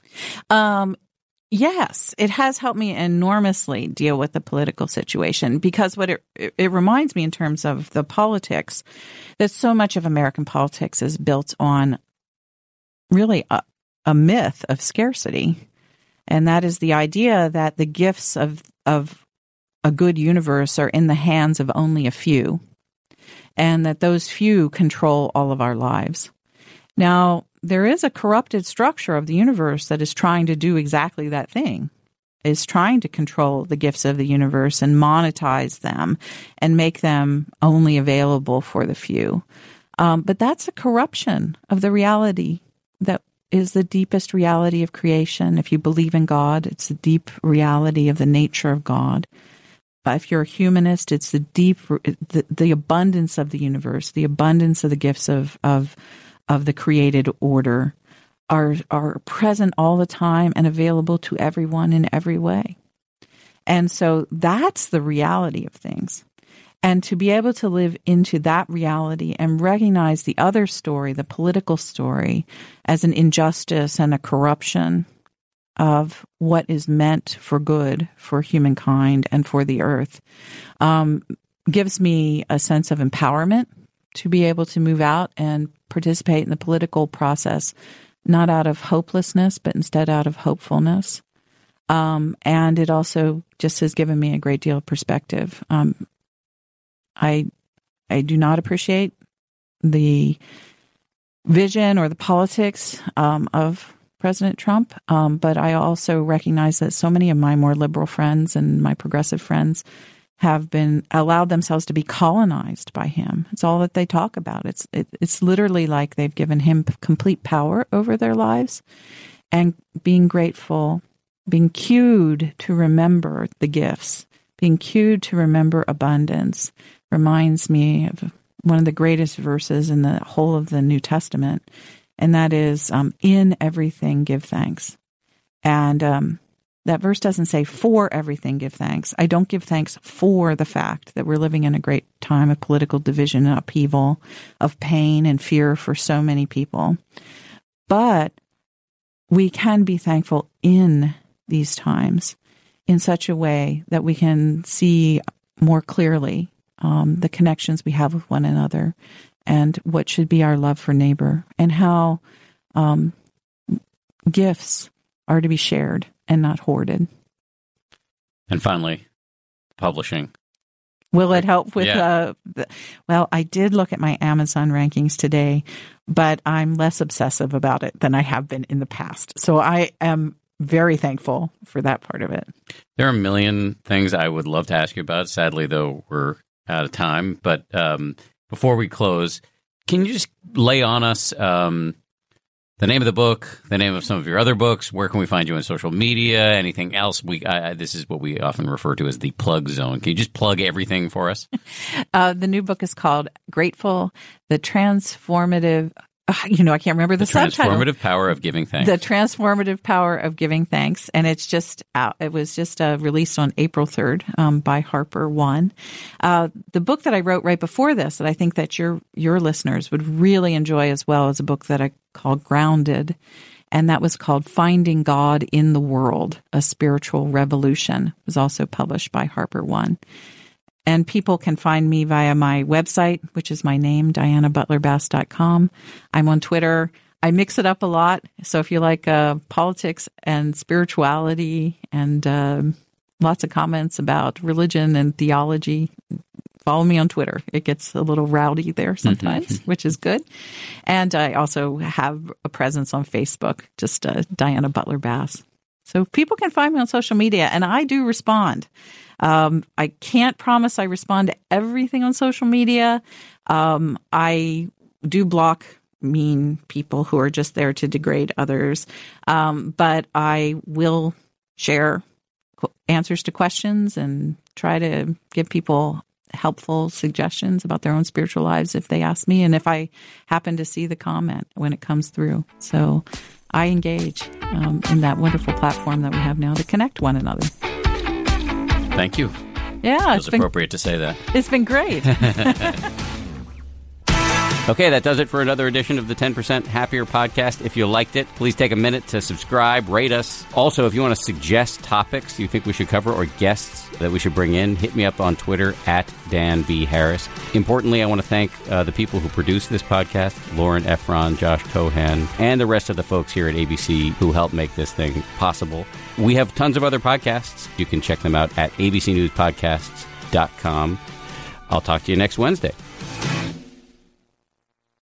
Speaker 4: Yes, it has helped me enormously deal with the political situation, because what it reminds me in terms of the politics, that so much of American politics is built on really a myth of scarcity. And that is the idea that the gifts of a good universe are in the hands of only a few, and that those few control all of our lives. Now, there is a corrupted structure of the universe that is trying to do exactly that thing, is trying to control the gifts of the universe and monetize them and make them only available for the few. But that's a corruption of the reality that is the deepest reality of creation. If you believe in God, it's the deep reality of the nature of God. If you're a humanist, it's the abundance of the universe, the abundance of the gifts of the created order are present all the time and available to everyone in every way. And so that's the reality of things. And to be able to live into that reality and recognize the other story, the political story, as an injustice and a corruption of what is meant for good for humankind and for the earth, gives me a sense of empowerment to be able to move out and participate in the political process, not out of hopelessness, but instead out of hopefulness. And it also just has given me a great deal of perspective. I do not appreciate the vision or the politics of President Trump, but I also recognize that so many of my more liberal friends and my progressive friends have been allowed themselves to be colonized by him. It's all that they talk about. It's literally like they've given him complete power over their lives, and being grateful, being cued to remember the gifts, being cued to remember abundance reminds me of one of the greatest verses in the whole of the New Testament, and that is, in everything give thanks. And that verse doesn't say for everything give thanks. I don't give thanks for the fact that we're living in a great time of political division and upheaval, of pain and fear for so many people. But we can be thankful in these times in such a way that we can see more clearly the connections we have with one another and what should be our love for neighbor, and how gifts are to be shared and not hoarded.
Speaker 1: And finally, publishing.
Speaker 4: Will it help with,
Speaker 1: Yeah.
Speaker 4: Well, I did look at my Amazon rankings today, but I'm less obsessive about it than I have been in the past. So I am very thankful for that part of it.
Speaker 1: There are a million things I would love to ask you about. Sadly, though, we're out of time. But before we close, can you just lay on us the name of the book, the name of some of your other books? Where can we find you on social media? Anything else? This is what we often refer to as the plug zone. Can you just plug everything for us?
Speaker 4: The new book is called Grateful, the Transformative... I can't remember the subtitle.
Speaker 1: Transformative Power of Giving Thanks.
Speaker 4: The Transformative Power of Giving Thanks. And it's just out. It was just released on April 3rd by Harper One. The book that I wrote right before this that I think that your listeners would really enjoy as well is a book that I called Grounded. And that was called Finding God in the World, A Spiritual Revolution. It was also published by Harper One. And people can find me via my website, which is my name, DianaButlerBass.com. I'm on Twitter. I mix it up a lot. So if you like politics and spirituality and lots of comments about religion and theology, follow me on Twitter. It gets a little rowdy there sometimes, which is good. And I also have a presence on Facebook, just Diana Butler Bass. So people can find me on social media, and I do respond. I can't promise I respond to everything on social media. I do block mean people who are just there to degrade others. But I will share answers to questions and try to give people helpful suggestions about their own spiritual lives if they ask me, and if I happen to see the comment when it comes through. So I engage in that wonderful platform that we have now to connect one another.
Speaker 1: Thank you.
Speaker 4: Yeah,
Speaker 1: it's appropriate to say that.
Speaker 4: It's been great.
Speaker 1: Okay, that does it for another edition of the 10% Happier podcast. If you liked it, please take a minute to subscribe, rate us. Also, if you want to suggest topics you think we should cover or guests that we should bring in, hit me up on Twitter at Dan B. Harris. Importantly, I want to thank the people who produce this podcast, Lauren Efron, Josh Cohan, and the rest of the folks here at ABC who help make this thing possible. We have tons of other podcasts. You can check them out at abcnewspodcasts.com. I'll talk to you next Wednesday.